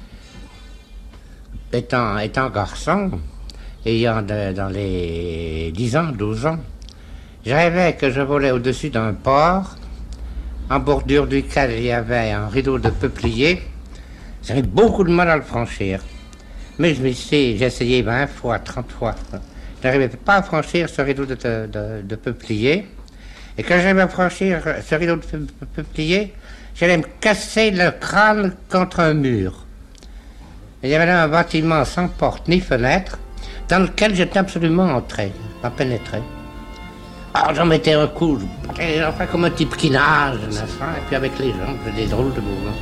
Speaker 12: étant garçon, ayant dans les 10 ans, 12 ans, je rêvais que je volais au-dessus d'un port, en bordure duquel il y avait un rideau de peupliers. J'avais beaucoup de mal à le franchir. Mais j'ai essayé 20 fois, 30 fois. Je n'arrivais pas à franchir ce rideau de peupliers. Et quand j'allais me franchir ce rideau de peupliers, j'allais me casser le crâne contre un mur. Et il y avait là un bâtiment sans porte ni fenêtre, dans lequel j'étais absolument entré, pas pénétré. Alors j'en mettais un coup, enfin comme un type qui nage, et puis avec les jambes, des drôles de mouvements.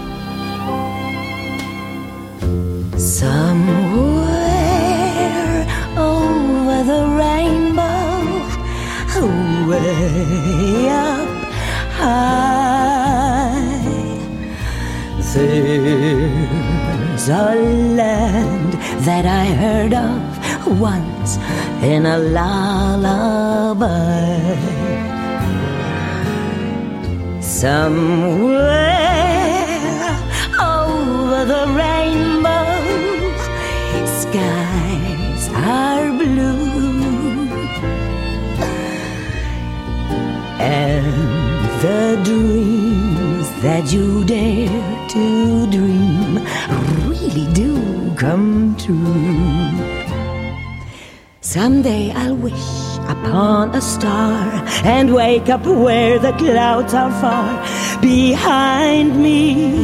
Speaker 8: Somewhere way up high. There's a land that I heard of once in a lullaby. Somewhere over the rainbow, skies are blue, and the dreams that you dare to dream really do come true. Someday I'll wish upon a star and wake up where the clouds are far behind me,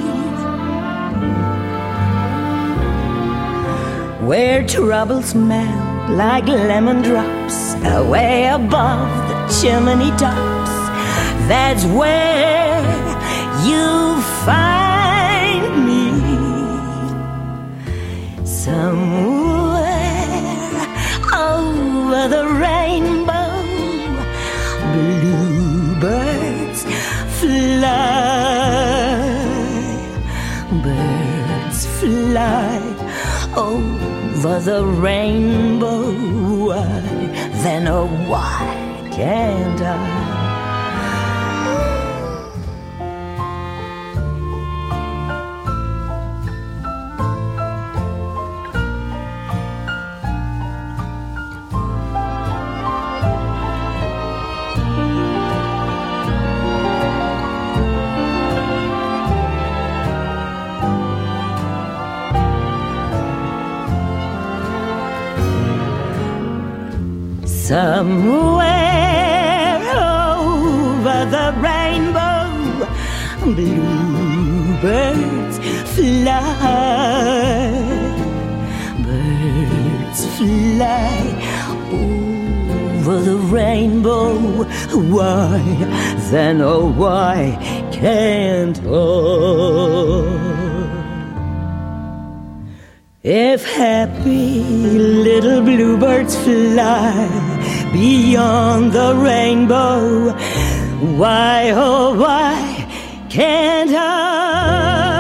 Speaker 8: where troubles melt like lemon drops away above the chimney tops. That's where you find me. Somewhere over the rainbow, bluebirds fly. Birds fly over the rainbow. Why, then oh why can't I? Somewhere over the rainbow, bluebirds fly. Birds fly over the rainbow. Why, then oh why can't I? If happy little bluebirds fly beyond the rainbow, why, oh why can't I?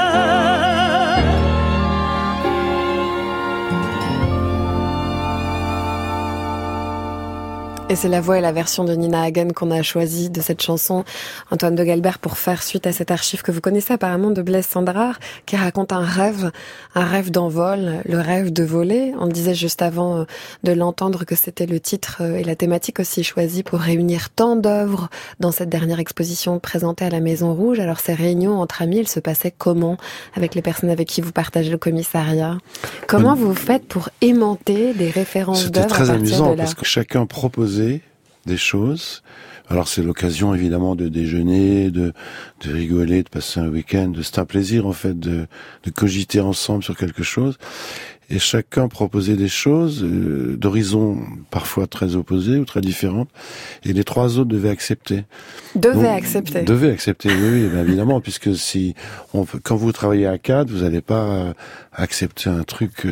Speaker 1: Et c'est la voix et la version de Nina Hagen qu'on a choisi de cette chanson, Antoine de Galbert, pour faire suite à cette archive que vous connaissez apparemment de Blaise Cendrars, qui raconte un rêve d'envol, le rêve de voler. On disait juste avant de l'entendre que c'était le titre et la thématique aussi choisie pour réunir tant d'œuvres dans cette dernière exposition présentée à la Maison Rouge. Alors ces réunions entre amis, elles se passaient comment avec les personnes avec qui vous partagez le commissariat? Comment vous faites pour aimanter des références d'œuvres?
Speaker 3: C'était très amusant parce que chacun proposait des choses. Alors c'est l'occasion évidemment de déjeuner, de rigoler, de passer un week-end. C'est un plaisir en fait de cogiter ensemble sur quelque chose. Et chacun proposait des choses d'horizons parfois très opposés ou très différentes. Et les trois autres devaient accepter.
Speaker 1: Devaient accepter,
Speaker 3: oui, bien évidemment, puisque quand vous travaillez à 4, vous n'allez pas accepter un truc,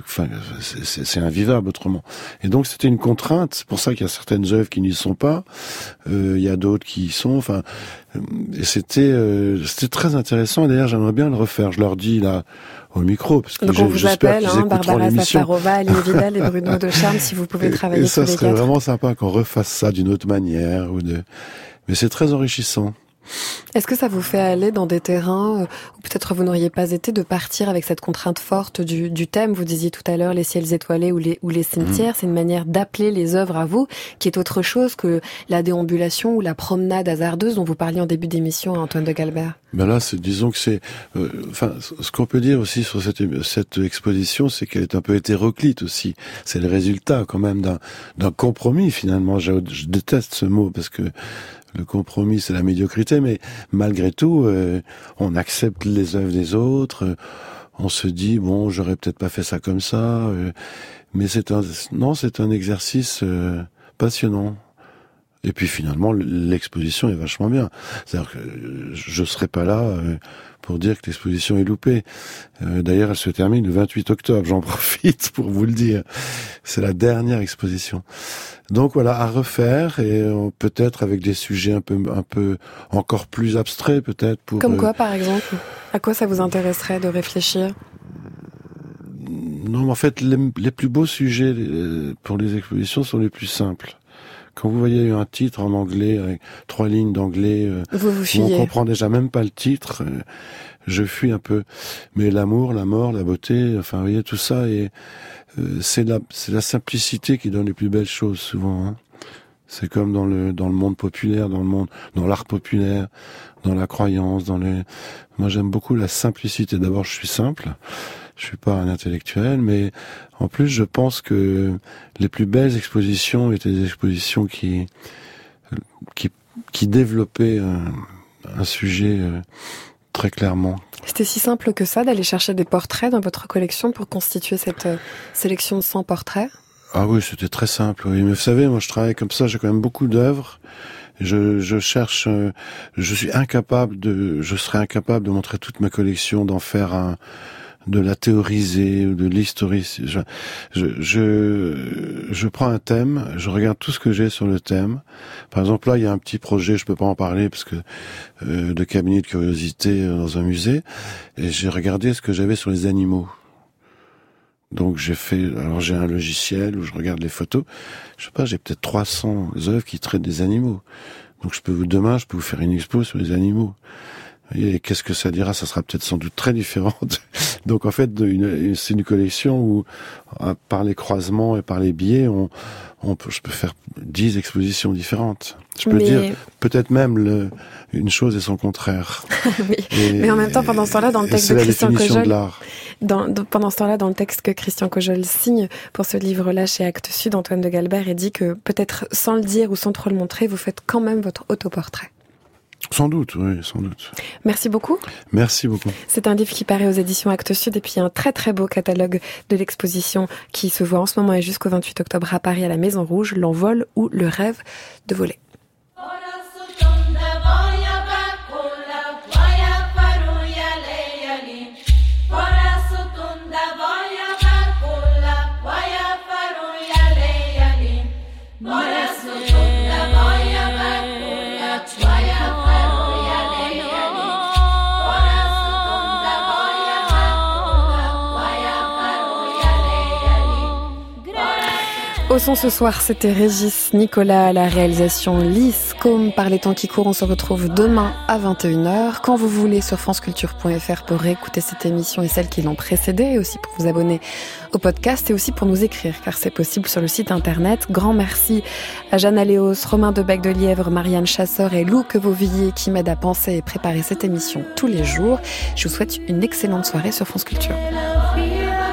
Speaker 3: c'est invivable autrement. Et donc c'était une contrainte. C'est pour ça qu'il y a certaines œuvres qui n'y sont pas. Il y a d'autres qui y sont. Et c'était très intéressant. Et d'ailleurs, j'aimerais bien le refaire. Je leur dis là au micro, parce que
Speaker 1: donc on vous appelle, Barbara
Speaker 3: l'émission.
Speaker 1: Safarova, Aline Vidal et Bruno de Charme, si vous pouvez travailler tous les quatre.
Speaker 3: Et ça serait vraiment sympa qu'on refasse ça d'une autre manière mais c'est très enrichissant.
Speaker 1: Est-ce que ça vous fait aller dans des terrains où peut-être vous n'auriez pas été, de partir avec cette contrainte forte du thème? Vous disiez tout à l'heure les ciels étoilés ou les cimetières. C'est une manière d'appeler les œuvres à vous, qui est autre chose que la déambulation ou la promenade hasardeuse dont vous parliez en début d'émission à Antoine de Galbert.
Speaker 3: Ben là, disons que c'est, ce qu'on peut dire aussi sur cette exposition, c'est qu'elle est un peu hétéroclite aussi. C'est le résultat quand même d'un compromis finalement. Je déteste ce mot parce que le compromis, c'est la médiocrité, mais malgré tout, on accepte les œuvres des autres. On se dit bon, j'aurais peut-être pas fait ça comme ça, mais c'est un exercice passionnant Et puis finalement, l'exposition est vachement bien. C'est-à-dire que je serais pas là pour dire que l'exposition est loupée. D'ailleurs, elle se termine le 28 octobre. J'en profite pour vous le dire. C'est la dernière exposition. Donc voilà, à refaire et peut-être avec des sujets un peu encore plus abstraits peut-être.
Speaker 1: Comme quoi, par exemple? À quoi ça vous intéresserait de réfléchir?
Speaker 3: Non, mais en fait, les plus beaux sujets pour les expositions sont les plus simples. Quand vous voyez un titre en anglais, avec 3 lignes d'anglais,
Speaker 1: vous
Speaker 3: où on comprend déjà même pas le titre, je fuis un peu. Mais l'amour, la mort, la beauté, enfin, vous voyez, tout ça, et c'est la simplicité qui donne les plus belles choses, souvent. Hein. C'est comme dans le monde populaire, dans l'art populaire, dans la croyance, Moi, j'aime beaucoup la simplicité. D'abord, je suis simple. Je suis pas un intellectuel, mais en plus, je pense que les plus belles expositions étaient des expositions qui développaient un sujet très clairement.
Speaker 1: C'était si simple que ça d'aller chercher des portraits dans votre collection pour constituer cette sélection de 100 portraits?
Speaker 3: Ah oui, c'était très simple. Oui. Mais vous savez, moi, je travaille comme ça. J'ai quand même beaucoup d'œuvres. Je cherche. Je serais incapable de montrer toute ma collection, d'en faire de la théoriser ou de l'historiser. Je prends un thème, je regarde tout ce que j'ai sur le thème. Par exemple, là, il y a un petit projet, je peux pas en parler parce que de cabinet de curiosité dans un musée, et j'ai regardé ce que j'avais sur les animaux. Donc j'ai un logiciel où je regarde les photos. Je sais pas, j'ai peut-être 300 œuvres qui traitent des animaux. Donc demain, je peux vous faire une expo sur les animaux. Et qu'est-ce que ça dira? Ça sera peut-être sans doute très différent. Donc en fait, c'est une collection où, par les croisements et par les biais, je peux faire 10 expositions différentes. Je peux dire peut-être même une chose et son contraire.
Speaker 1: Oui. Mais en même temps, pendant ce temps-là, dans le texte de Christian Cojol, pendant ce temps-là, dans le texte que Christian Cojol signe pour ce livre-là chez Actes Sud, Antoine de Galbert, il dit que peut-être sans le dire ou sans trop le montrer, vous faites quand même votre autoportrait.
Speaker 3: Sans doute, oui, sans doute.
Speaker 1: Merci beaucoup.
Speaker 3: Merci beaucoup.
Speaker 1: C'est un livre qui paraît aux éditions Actes Sud et puis un très très beau catalogue de l'exposition qui se voit en ce moment et jusqu'au 28 octobre à Paris à la Maison Rouge, L'Envol ou Le Rêve de voler. Au son ce soir, c'était Régis Nicolas à la réalisation, Lise Combe par les temps qui courent. On se retrouve demain à 21h, quand vous voulez, sur franceculture.fr pour réécouter cette émission et celles qui l'ont précédée, et aussi pour vous abonner au podcast et aussi pour nous écrire, car c'est possible sur le site internet. Grand merci à Jeanne Aléos, Romain Debec de Lièvre, Marianne Chasseur et Lou Quevauvilliers qui m'aident à penser et préparer cette émission tous les jours. Je vous souhaite une excellente soirée sur France Culture.